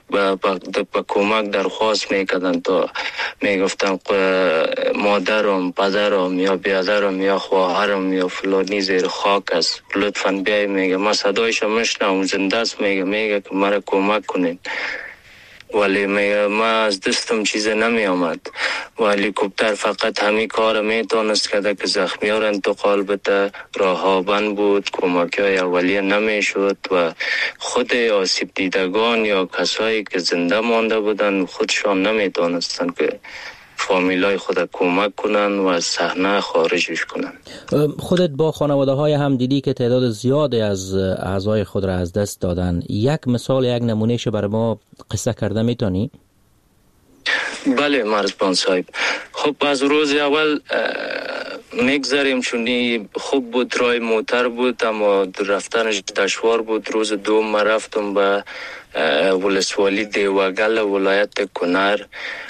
کمک درخواست میکردن تا میگفتن مادرم، پدرم یا بیادرم یا خواهرم یا فلانی زیر خاک است، لطفاً بیای. میگه ما صدایش میشنوم، زنده است. میگه که مرا کمک کنین. ولی ما از دستم چیز نمی آمد و هلیکوپتر فقط همین کار میتونست کرده که زخمی ها را انتقال بده. راه ها بند بود، کمک های اولیه نمی شد و خود آسیب دیدگان یا کسایی که زنده مانده بودن خودشان نمیتونستن که فامیلای خود کمک کنن و از صحنه خارجش کنن. خودت با خانواده های هم دیدی که تعداد زیادی از اعضای خود را از دست دادن. یک مثال، یک نمونهش برای ما قصه کرده میتونی؟ بله مرزبان صاحب. خب از روز اول میگذاریم چونی خوب بود، رای موتر بود اما رفتنش دشوار بود. روز دوم ما رفتم به ولسوالی دیوگل ولایت کنر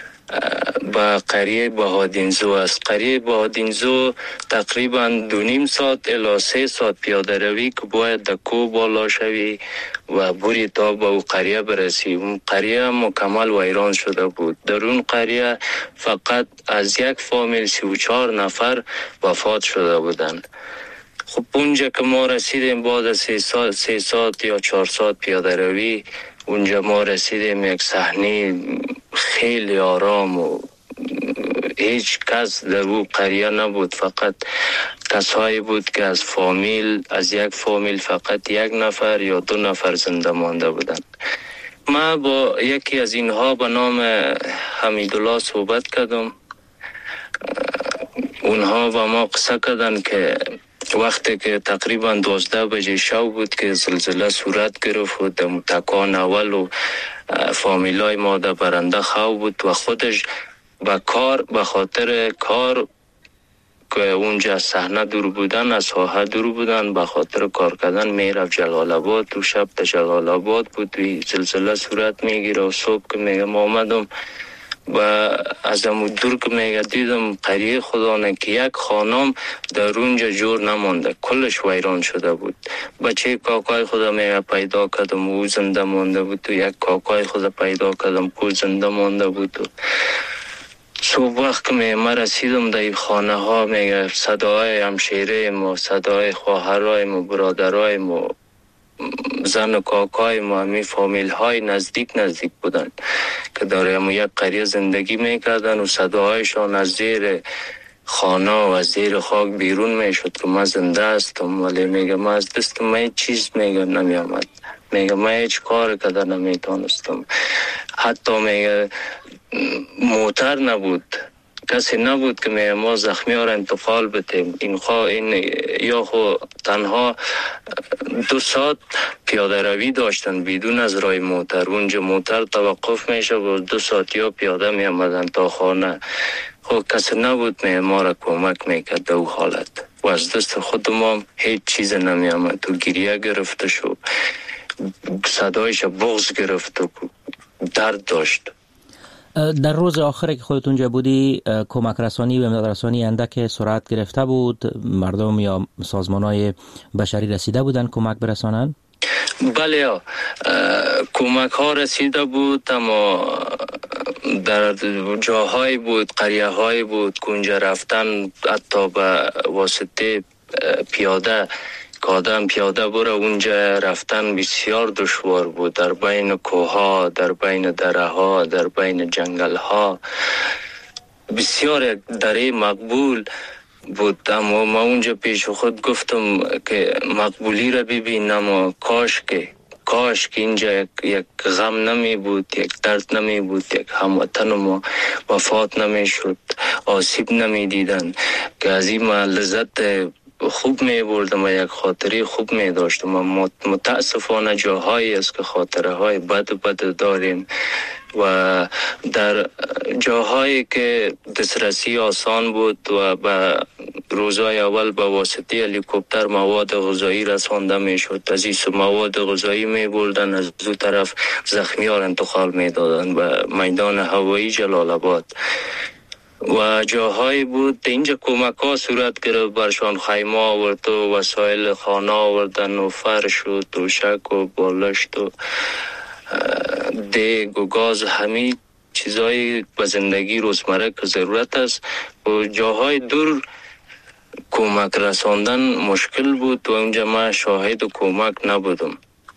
با قریه بهادینزو است. قریه بهادینزو تقریبا 2.5 ساعت الی 3 ساعت پیاده روی که باید در کوه بالا شوی و بری تا به او قریه برسی. اون قریه مکمل ویران شده بود. در اون قریه فقط از یک فامیل 34 نفر وفات شده بودند. خب اونجا که ما رسیدیم بعد از 3 ساعت یا 4 ساعت پیاده روی، اونجا ما رسیدیم یک صحنه خیلی آرام و هیچ کس در او قریه نبود. فقط کسایی بود که از یک فامیل فقط 1 نفر یا 2 نفر زنده مانده بودند. ما با یکی از اینها به نام حمیدالله صحبت کردم. اونها با ما قصه کردن که وقتی که تقریبا 12 بجه شب بود که زلزله صورت گرفت و در تکان اول و فامیلای ما در برنده خواب بود و خودش به خاطر کار که اونجا صحنه دور بودن، از ساحه دور بودن، به خاطر کار کردن میرفت جلال آباد. تو شب در جلال آباد بود و زلزله صورت میگیره و صبح که میگم آمدم و از امو دور که میگه دیدم قریه خدا که یک خانم در اونجا جور نمانده، کلش ویران شده بود. بچه کاکای خدا میگه پیدا کردم او زنده مانده بود و یک کاکای خدا پیدا کردم که زنده مانده بود. و صبح وقت که من رسیدم در خانه ها میگه صدای همشیره ما، صدای خواهرای ما، برادرای ما، زن و کاکای ما، همی فامیل های نزدیک بودن که در یک قریه زندگی میکردن و صداهایشان از زیر خانه و از زیر خاک بیرون میشد که من زنده هستم. ولی میگه من از دستم من هیچ چیز میگه نمی آمد. میگه من هیچ کار کده نمیتونستم. حتی میگه موتر نبود، کسی نبود که ما زخمی ها را انتقال بتیم. این یا خو تنها 2 ساعت پیاده روی داشتن بدون از راه موتر. اونجا موتر توقف میشه و 2 ساعت یا پیاده می آمدن تا خانه. خب کسی نبود ما را کمک میکرد در او حالت و از دست خود ما هیچ چیز نمی آمد. تو گریه گرفته شو، صدایش بغض گرفت و درد داشت. در روز آخری که خودت اونجا بودی کمک رسانی و امداد رسانی اندک سرعت گرفته بود؟ مردم یا سازمان‌های بشری رسیده بودن کمک برسانن؟ بله، کمک ها رسیده بود اما در جاهای بود، قریه های بود که اونجا رفتن حتی به واسطه پیاده که آدم پیاده بره اونجا رفتن بسیار دشوار بود. در بین کوها، در بین دره ها، در بین جنگل ها بسیار دره مقبول بود. اما ما اونجا پیش خود گفتم که مقبولی را ببینم و کاش که اینجا یک غم نمی بود، یک درد نمی بود، یک هموطن ما وفات نمی شد، آسیب نمی دیدن که از این لذت خوب می بردم و یک خاطره خوب می داشتم. متاسفانه جاهایی است که خاطره های بد داریم و در جاهایی که دسترسی آسان بود و به روزهای اول به واسطه هلیکوپتر مواد غذایی رسانده می شد. از این مواد غذایی می بردن، از دو طرف زخمی ها انتقال می دادن به میدان هوایی جلال آباد و جاهایی بود اینجا کمک ها صورت گرفت، برشان خیمه آورد و وسایل خانه آوردن و فرش و توشک و بالشت و دیگ و گاز، همه چیزای به زندگی روزمره که ضرورت است. و جاهای دور کمک رساندن مشکل بود و اونجا من شاهد و کمک نبودم.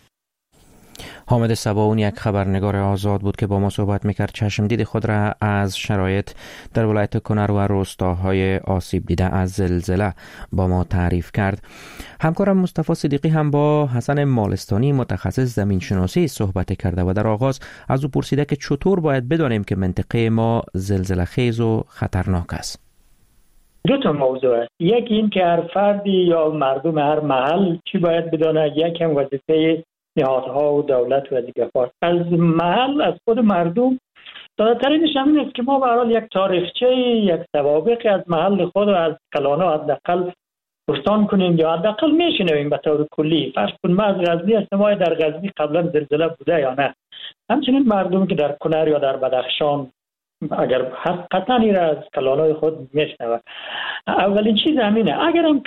حامد صباحون یک خبرنگار آزاد بود که با ما صحبت میکرد. چشمدید خود را از شرایط در ولایت کنر و روستاهای آسیب دیده از زلزله با ما تعریف کرد. همکارم مصطفی صدیقی هم با حسن مالستانی متخصص زمین شناسی صحبت کرده و در آغاز از او پرسیده که چطور باید بدانیم که منطقه ما زلزله خیز و خطرناک است. دو تا موضوع است. یکی این که هر فردی یا مردم هر محل چی باید بدانه، یک هم وظیفه نهادها و دولت و دیگه است. از محل، از خود مردم ساده ترینش همین است که ما به هر حال یک تاریخچه، یک سوابق از محل خود و از کلانا حداقل پرسان کنیم یا حداقل میشنویم به طور کلی. فرض کنیم ما از غزنی هستیم، ما در غزنی قبلا زلزله بوده یا نه. همچنین مردم که در کنر یا در بدخشان اگر قطعا این را از کلانای خود میشنوه. اولین چیز همینه. اگر هم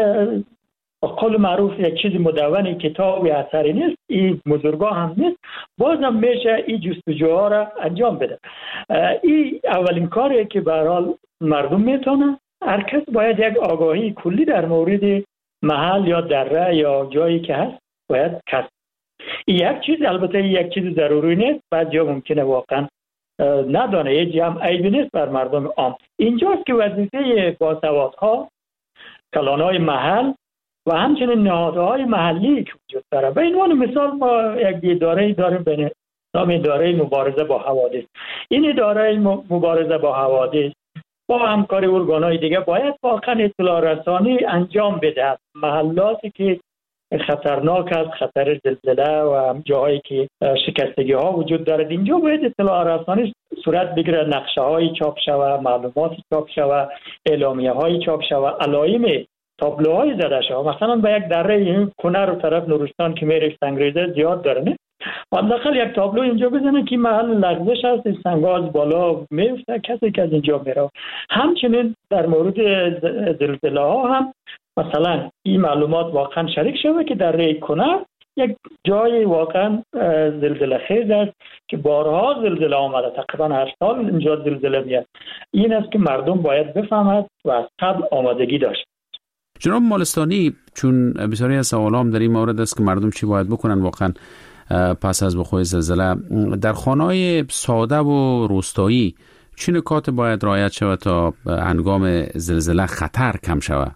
قول معروف یک چیز مدونی، کتابی، اثری نیست، این بزرگا هم نیست، بازم میشه این جستجوها را انجام بده. این اولین کاریه که به هر حال مردم میتونه. هر کس باید یک آگاهی کلی در مورد محل یا دره یا جایی که هست باید کسب. یک چیز، البته یک چیز ضروری نیست، بعد جا ممکنه واقعا ندانه، یه جمع عیبی نیست بر مردم عام. اینجاست که وظیفه باسوادها، کلانای محل و همچنین نهادهای محلی که وجود داره. به عنوان مثال ما یک اداره داریم به نام اداره مبارزه با حوادث. این اداره مبارزه با حوادث با همکاری ارگان‌های دیگه باید واقعا اطلاع رسانی انجام بده. محلاتی که خطرناک است، خطر زلزله و جاهایی که شکستگی ها وجود دارد، اینجا باید اطلاع رسانی صورت بگیره، نقشه های چاپ شود، معلومات چاپ شود، اعلامیه های چاپ شود، علائم تابلوهای زده شود. مثلا به یک دره کنر و طرف نورستان که میره سنگریزه زیاد داره، نه حداقل یک تابلو اینجا بزنه که محل لرزش هست، سنگاز بالا میفته، کسی که از اینجا میره. همچنین در مورد زلزله ها هم مثلا این معلومات واقعا شریک شده که در ری کنر یک جای واقعا زلزله خیز است که بارها زلزله آمده، تقریبا هر سال اینجا زلزله میاد. این است که مردم باید بفهمد و از قبل آمادگی داشت. جناب مالستانی، چون بسیاری از سوالام در این مورد است که مردم چی باید بکنن واقعا پس از وقوع زلزله، در خانه‌های ساده و روستایی چه نکات باید رعایت شود تا هنگام زلزله خطر کم شود؟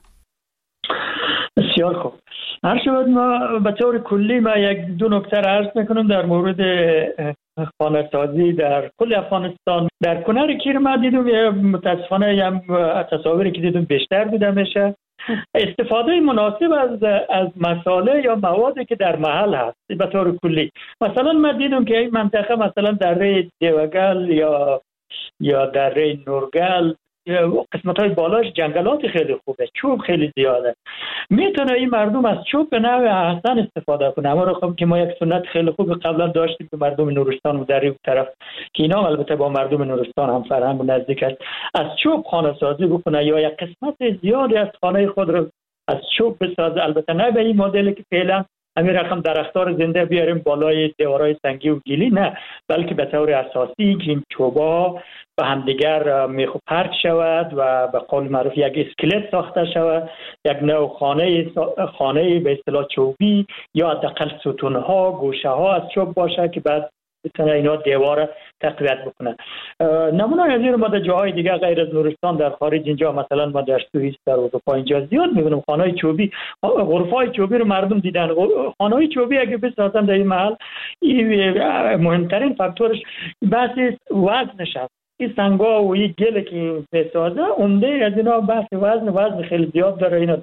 بسیار خوب. هر شود ما به طور کلی ما یک دو نکته عرض میکنم در مورد خانه سازی در کل افغانستان. در کنر کیر ما دیدم متاسفانه تصاویری که دیدم بیشتر دیده میشه استفاده مناسب از مساله یا موادی که در محل هست به طور کلی. مثلا ما دیدم که این منطقه مثلا دره دیوگل یا دره نورگل قسمت های بالاش جنگلات خیلی خوبه، چوب خیلی زیاده، میتونه این مردم از چوب به نوع احسن استفاده کنه. اما رقم که ما یک سنت خیلی خوب قبلا داشتیم به مردم نورستان و در این طرف که اینا البته با مردم نورستان هم فرهنگ و نزدیک است، از چوب خانه سازی بکنه یا یک قسمت زیادی از خانه خود رو از چوب بسازه. البته نه به این مدلی که فعلا همین رقم درختار زنده بیاریم بالای دیوارهای سنگی و گیلی، نه، بلکه به طور اساسی که این چوبا به همدیگر پرک شود و به قول معروف یک اسکلت ساخته شود، یک نوع خانه به اصطلاح چوبی یا حداقل ستونها، گوشه ها از چوب باشه که بعد بتونه اینا دیوار تقویت بکنه. نمونه از این ما در جاهای دیگه غیر از نورستان در خارج اینجا مثلا ما در سوئیس در اروپا اینجا زیاد میبینیم خانه‌های چوبی، غرفه‌های چوبی رو مردم دیدن. خانه‌های چوبی اگه بسازن در این محل، این مهمترین فاکتورش بحث وزنش است. این سنگا و این گل که بسازه عمده از اینا بحث وزن خیلی زیاد داره. اینا در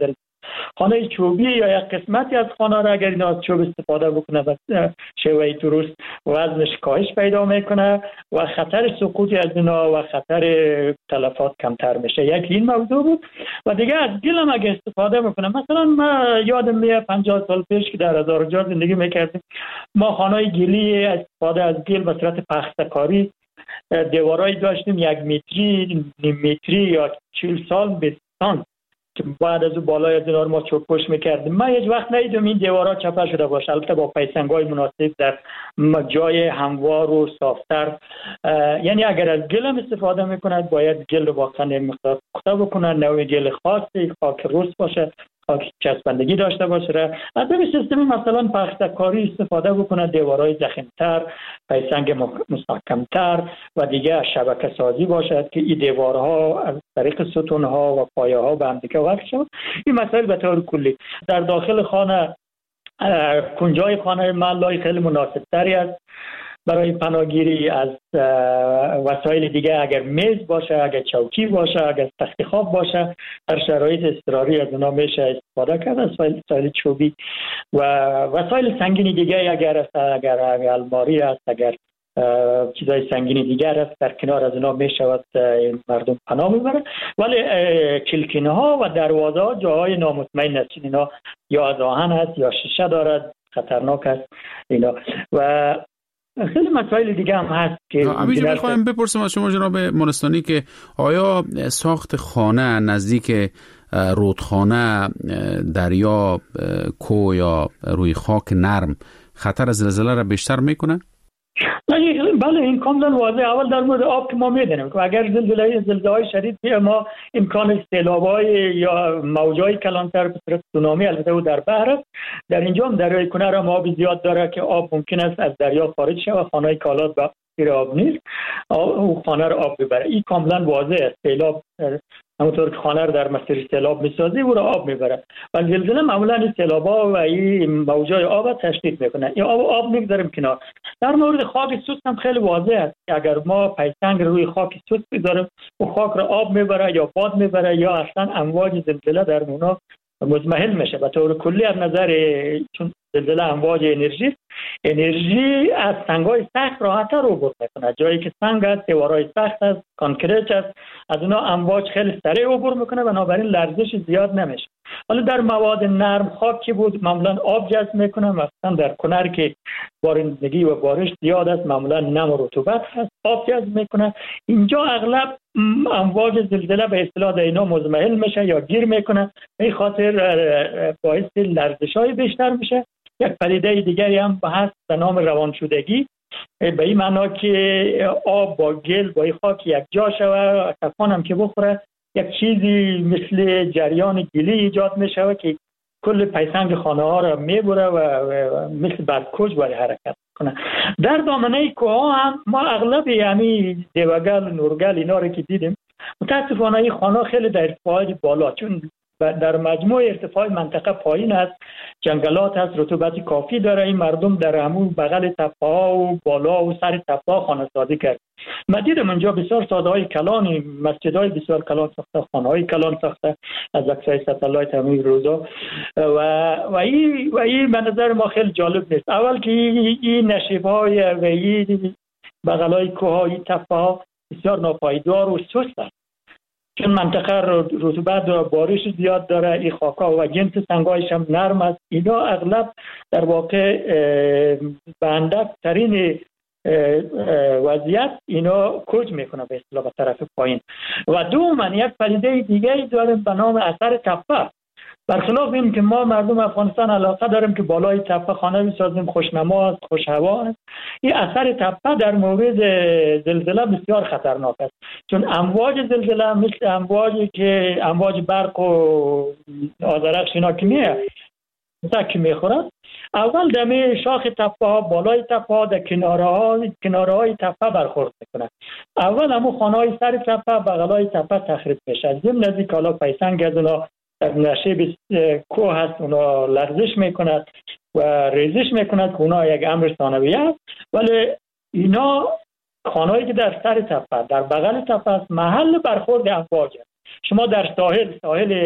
خانه چوبی یا یک قسمتی از خانه را اگر اینا از چوب استفاده بکنه و شیوه درست وزنش کاهش پیدا میکنه و خطر سقوط از اینا و خطر تلفات کمتر میشه. یک این موضوع بود. و دیگه از گل هم اگر استفاده میکنه، مثلا ما یادم میاد 50 سال پیش که در هزارجان زندگی میکردیم، ما خانه گلی استفاده از گل به صورت پخته‌کاری دیوارایی داشتیم 1 متری، نیم متری یا 40 سال بستان که بعد از بالای از اینا ما چوب‌پوش میکردیم. من هیچ وقت ندیدم این دیوارا چپه شده باشه، البته با پیسنگ‌های مناسب در جای هموار و صافتر. یعنی اگر از گل هم استفاده میکنند باید گل رو واقعا مقدار پخته بکنن، نوع گل خاصی، خاک رس باشه، خاک چسبندگی داشته باشه. از این سیستم مثلا پخته‌کاری استفاده بکنه، دیوارهای ضخیم‌تر، پیسنگ مستحکم‌تر و دیگه شبکه سازی باشد که این دیوارها از طریق ستون‌ها و پایه‌ها به هم دیگه وصل شود. این مسائل به طور کلی در داخل خانه، کنجای خانه محلای خیلی مناسب‌تری است برای پناهگیری از وسایل دیگه. اگر میز باشه، اگر چوکی باشه، اگر تخت خواب باشه، در شرایط اضطراری از اونا میشه استفاده کرد، از وسایل چوبی. و وسایل سنگینی دیگه اگر است، اگر الماری است، اگر چیزای سنگینی دیگر است، در کنار از اونا میشود مردم پناه میبرن. ولی کلکینه ها و دروازه ها جاهای نامطمئن است، اینا یا از آهن است یا شیشه دارد، خطرناک است اینا. و خیلی مسائل دیگه هم هست که همینجا میخوایم بپرسم از شما جناب مونستانی که آیا ساخت خانه نزدیک رودخانه، دریا، کوه یا روی خاک نرم خطر زلزله را بیشتر میکنه؟ بله این کاملا واضحه. اول در مورد آب که ما میدونیم که اگر زلزله‌های شدید که ما امکان سیلاب‌های یا موج‌های کلانتر به صورت سونامی البته او در بحر است، در اینجا هم دریای کنر هم آب زیاد داره که آب ممکن است از دریا خارج شه و خانه‌های کالات به زیر آب نیست، او خانه رو آب ببره. این کاملا واضح است. سیلاب همونطور که خانه رو در مسیر سیلاب میسازی او رو آب میبره و زلزله معمولا این سیلابا و این موجای آب تشدید میکنه. این آب میگذاریم کنار. در مورد خاک سوست هم خیلی واضح است. اگر ما پیسنگ روی خاک سوست بذاریم او خاک رو آب میبره یا باد میبره یا اصلا امواج زلزله در اونا مزمحل میشه. به طور کلی از نظر چون زلزله امواج انرژی از سنگ‌های سخت راحت‌تر عبور میکنه. جایی که سنگ است، دیوارهای سخت است، کانکریت است، از اونا امواج خیلی سریع عبور میکنه و بنابراین لرزش زیاد نمیشه. حالا در مواد نرم خاکی بود معمولا آب جذب میکنه، مثلا در کنر که بارندگی و بارش زیاد است معمولا نم و رطوبت هست، آب جذب میکنه. اینجا اغلب امواج زلزله به اصطلاح اینا مزمحل میشه یا گیر میکنه، به خاطر باعث لرزش‌های بیشتر میشه. یک پدیده دیگری هم هست به نام روانشدگی، به این معنا که آب با گل با خاک یک جا شود، طوفان هم که بخوره یک چیزی مثل جریان گلی ایجاد میشه که کل پیسنگ خانه ها را میبره و مثل برکوج برای حرکت کنه. در دامنه کوه هم ما اغلب یعنی دیوگل، نورگل اینا رو که دیدیم، متاسفانه این خانه خیلی در ارتفاعات بالا، چون در مجموع ارتفاع منطقه پایین است، جنگلات هست، رطوبت کافی داره. این مردم در همون بغل تپه‌ها و بالا و سر تپه‌ها خانه سازی کرد. من دیدم اونجا بسیار ساده‌های کلان، مسجدهای بسیار کلان ساخته، خانه‌های کلان ساخته از عکسای ستلایت همین روزا و این به نظر ما خیلی جالب نیست. اول که این نشیب‌های و این بغلای کوه‌های تپه‌ها بسیار ناپایدار و سست است، چون منطقه رطوبت و بارش زیاد داره. این خاکا و جنس سنگایش هم نرم است. اینا اغلب در واقع به اندک ترین وضعیت اینا کوچ میکنه به اصطلاح به طرف پایین. و دوما یک پدیده دیگه داریم به نام اثر تپه. برخلاف این که ما مردم افغانستان علاقه داریم که بالای تپه خانه بسازیم، خوشنما است، خوش هوا است، این اثر تپه در مورد زلزله بسیار خطرناک است، چون امواج زلزله مثل امواج برق و آذرخش اینا که میخورد، اول دم شاخ تپه ها، بالای تپه ها، در کناره های تپه برخورد میکنه. اول همون خانه های سر تپه، بغلای تپه تخریب میشه. ضمن نزدیک حالا پیسنگ از اونا در نشیب کوه هست، اونا لرزش میکند و ریزش میکند که اونا یک امر ثانویه است. ولی اینا خانهایی که در سر تپه، در بغل تپه است، محل برخورد امواج است. شما در ساحل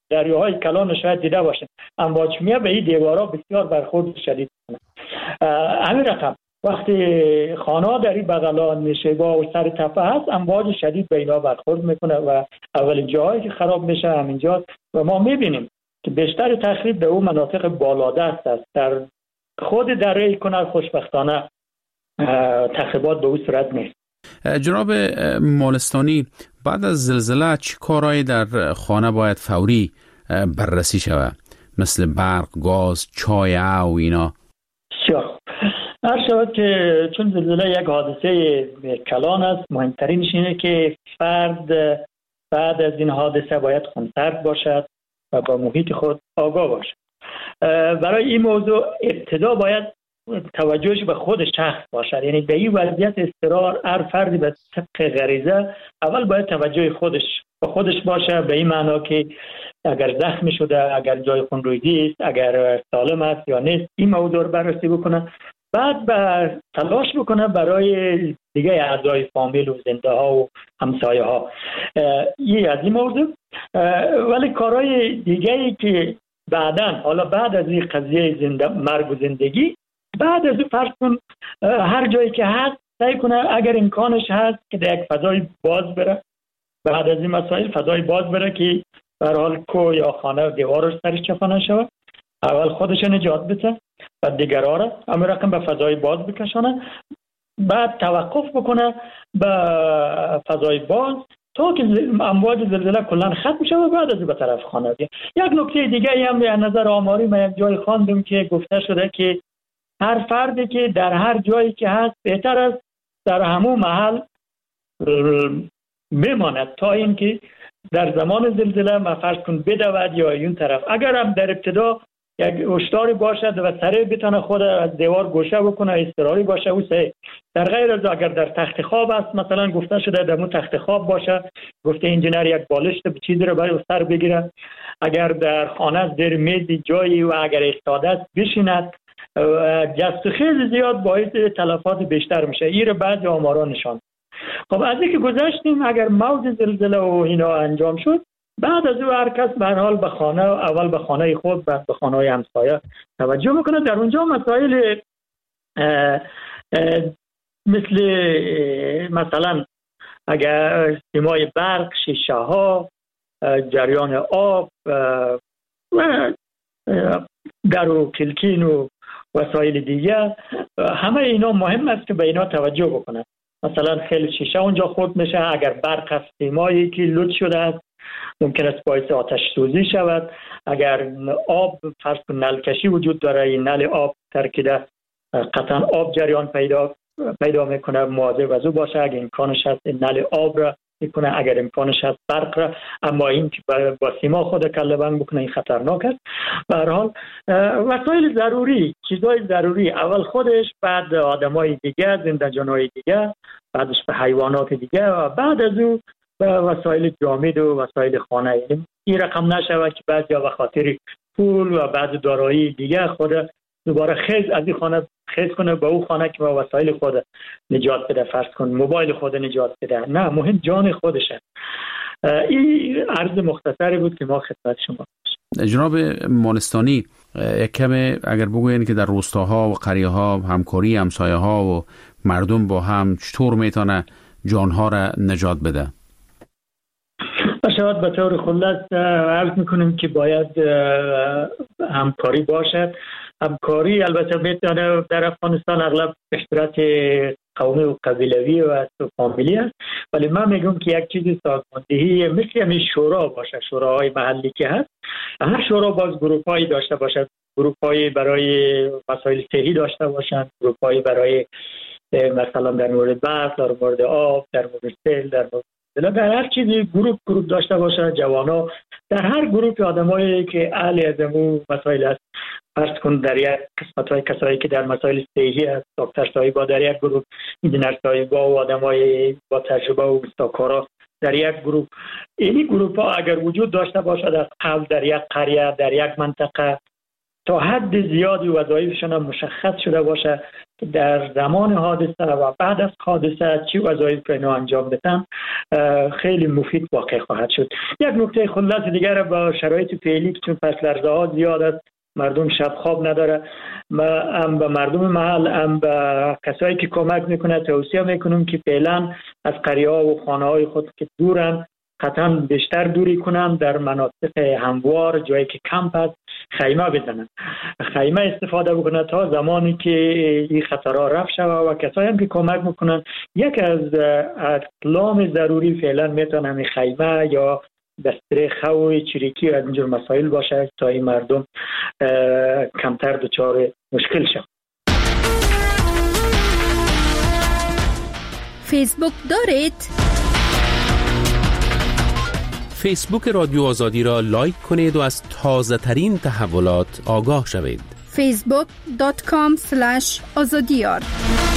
دریاهای کلان شاید دیده باشید، امواج میاد به این دیوارا بسیار برخورد شدید کنه. همین رقم وقتی خانه در این بغلان نشیبا و سر تپه هست، امواج شدید به اینا برخورد میکنه و اولین جاهایی که خراب میشه همینجا و ما میبینیم که بیشتر تخریب به اون مناطق بالادست است. در خود دره کنار خوشبختانه تخریبات به اون صورت نیست. جناب مالستانی، بعد از زلزله چه کارهایی در خانه باید فوری بررسی شود؟ مثل برق، گاز، چای و اینا. هر شود که چون زلزله یک حادثه کلان است، مهمترینش اینه که فرد بعد از این حادثه باید خونسرد باشد و با محیط خود آگاه باشد. برای این موضوع ابتدا باید توجهش به خود شخص باشد، یعنی به این وضعیت اضطرار هر فردی به طبق غریزه اول باید توجه خودش باشه، به این معنا که اگر زخمی شده، اگر جای خونریزی است، اگر سالم است یا نیست، این موضوع رو بررسی بکنه. بعد به تلاش بکنه برای دیگه اعضای فامیل و زنده ها و همسایه ها. این از این موضوع. ولی کارهای دیگه‌ای که حالا بعد از این قضیه مرگ و زندگی، بعد از فرض کن هر جایی که هست سعی کنه اگر امکانش هست که در یک فضای باز بره. بعد از این مسائل فضای باز بره که به هر حال کو یا خانه و دیوارش سرش چپا نشود. اول خودش نجات بده و دیگرها را همین رقم به فضای باز بکشانه. بعد توقف بکنه به فضای باز تا که امواج زلزله کلا ختم شود و بعد از به طرف خانه بیاد. یک نکته دیگه هم در نظر آماری من یک جای خواندم که گفته شده که هر فردی که در هر جایی که هست بهتر است در همون محل بماند تا اینکه در زمان زلزله ما فرض کن بدود یا این طرف. اگر هم در ابتدا یک هشداری باشد و سریع بتونه خود از دیوار گوشه بکنه، اضطراری باشه او سریع. در غیر از اگر در تخت خواب است، مثلا گفته شده در اون تخت خواب باشه، گفته انجینر یک بالشت به چیزی رو برای سر بگیره. اگر در خانه در میز جایی و اگر ایستاده است بشیند. جست و خیز زیاد باعث تلفات بیشتر میشه. این رو بعضی آمارا نشان. خب از اینکه گذشتیم، اگر موج زلزله و اینا انجام شد، بعد از او هر کس به هر حال به خانه، اول به خانه خود بعد به خانه همسایه توجه میکنه. در اونجا مسائل مثلا اگر سیمای برق، شیشه ها، جریان آب و در و کلکین و وسایل دیگه، همه اینا مهم است که به اینا توجه بکنه. مثلا خیلی شیشه اونجا خورد میشه، اگر برق از سیمایی که لود شده است ممکن است باعث آتش سوزی شود. اگر آب فرض کن نلکشی وجود داره، این نل آب ترکیده قطعا آب جریان پیدا میکنه، مواظب از او باشه. اگر امکانش هست نل آب را میکنه، اگر امکانش هست برق را. اما این که با سیما خود کله بند بکنه این خطرناک است. به هر حال وسایل ضروری، چیزای ضروری، اول خودش، بعد آدمای دیگه، زنده جانای دیگه، بعدش به حیوانات دیگه و بعد از او به وسایل جامد و وسایل خانه. این رقم نشود که بعضیا به خاطر پول و بعض دارایی دیگه خود دوباره خیز از این خانه خیز کنه به اون خانه که با وسایل خود نجات بده، فرض کن موبایل خود نجات بده. نه، مهم جان خودشه. این عرض مختصری بود که ما خدمت شما. جناب مالستانی، یک کمی اگر بگوین که در روستاها و قریه‌ها همکاری همسایه ها و مردم با هم چطور میتونه جانها را نجات بده؟ شاید به طور خلاص عرض میکنیم که باید همکاری باشد. همکاری البته میتونه در افغانستان اغلب به صورت قومی و قبیلوی و فامیلی است، ولی من میگم که یک چیزی سازماندهی مثل همین شورا باشه، شوراهای محلی که هست. هر شورا باز گروپایی داشته باشد، گروپایی برای مسائل صحی داشته باشند، گروپایی برای مثلا در مورد برق، در مورد آب، در مورد سیل، در هر چیزی گروپ داشته باشه. جوانا در هر گروپ آدمایی که اهل از اون مسائل است، فرض کن در یک قسمت‌های کسایی که در مسائل صحی است، دکتر صاحبا در یک گروپ، انجینر صاحبا و آدمای با تجربه و استاکارا در یک گروپ. این گروپ‌ها اگر وجود داشته باشد از قبل در یک قریه، در یک منطقه، تا حد زیادی وظایفشون مشخص شده باشه، در زمان حادثه و بعد از حادثه چی وظایف اینا انجام بدن خیلی مفید واقع خواهد شد. یک نکته خلاص دیگر با شرایط فعلی که چون پس لرزه ها زیاد است، مردم شب خواب نداره، هم به مردم محل هم به کسایی که کمک میکنه توصیه میکنم که فعلا از قریه ها و خانه های خود که دورن قطعا بیشتر دوری کنن، در مناطق هموار جایی که کمپ است خیمه بزنن، خیمه استفاده بکنن تا زمانی که این خطرها رفع شود. و کسایی هم که کمک میکنن یک از اقلام ضروری فعلا میتونن همین خیمه یا بستر خو چریکی و اینجور مسائل باشه تا این مردم کمتر دچار مشکل شد. فیسبوک دارید؟ فیسبوک رادیو آزادی را لایک کنید و از تازه ترین تحولات آگاه شوید. facebook.com/azadiyar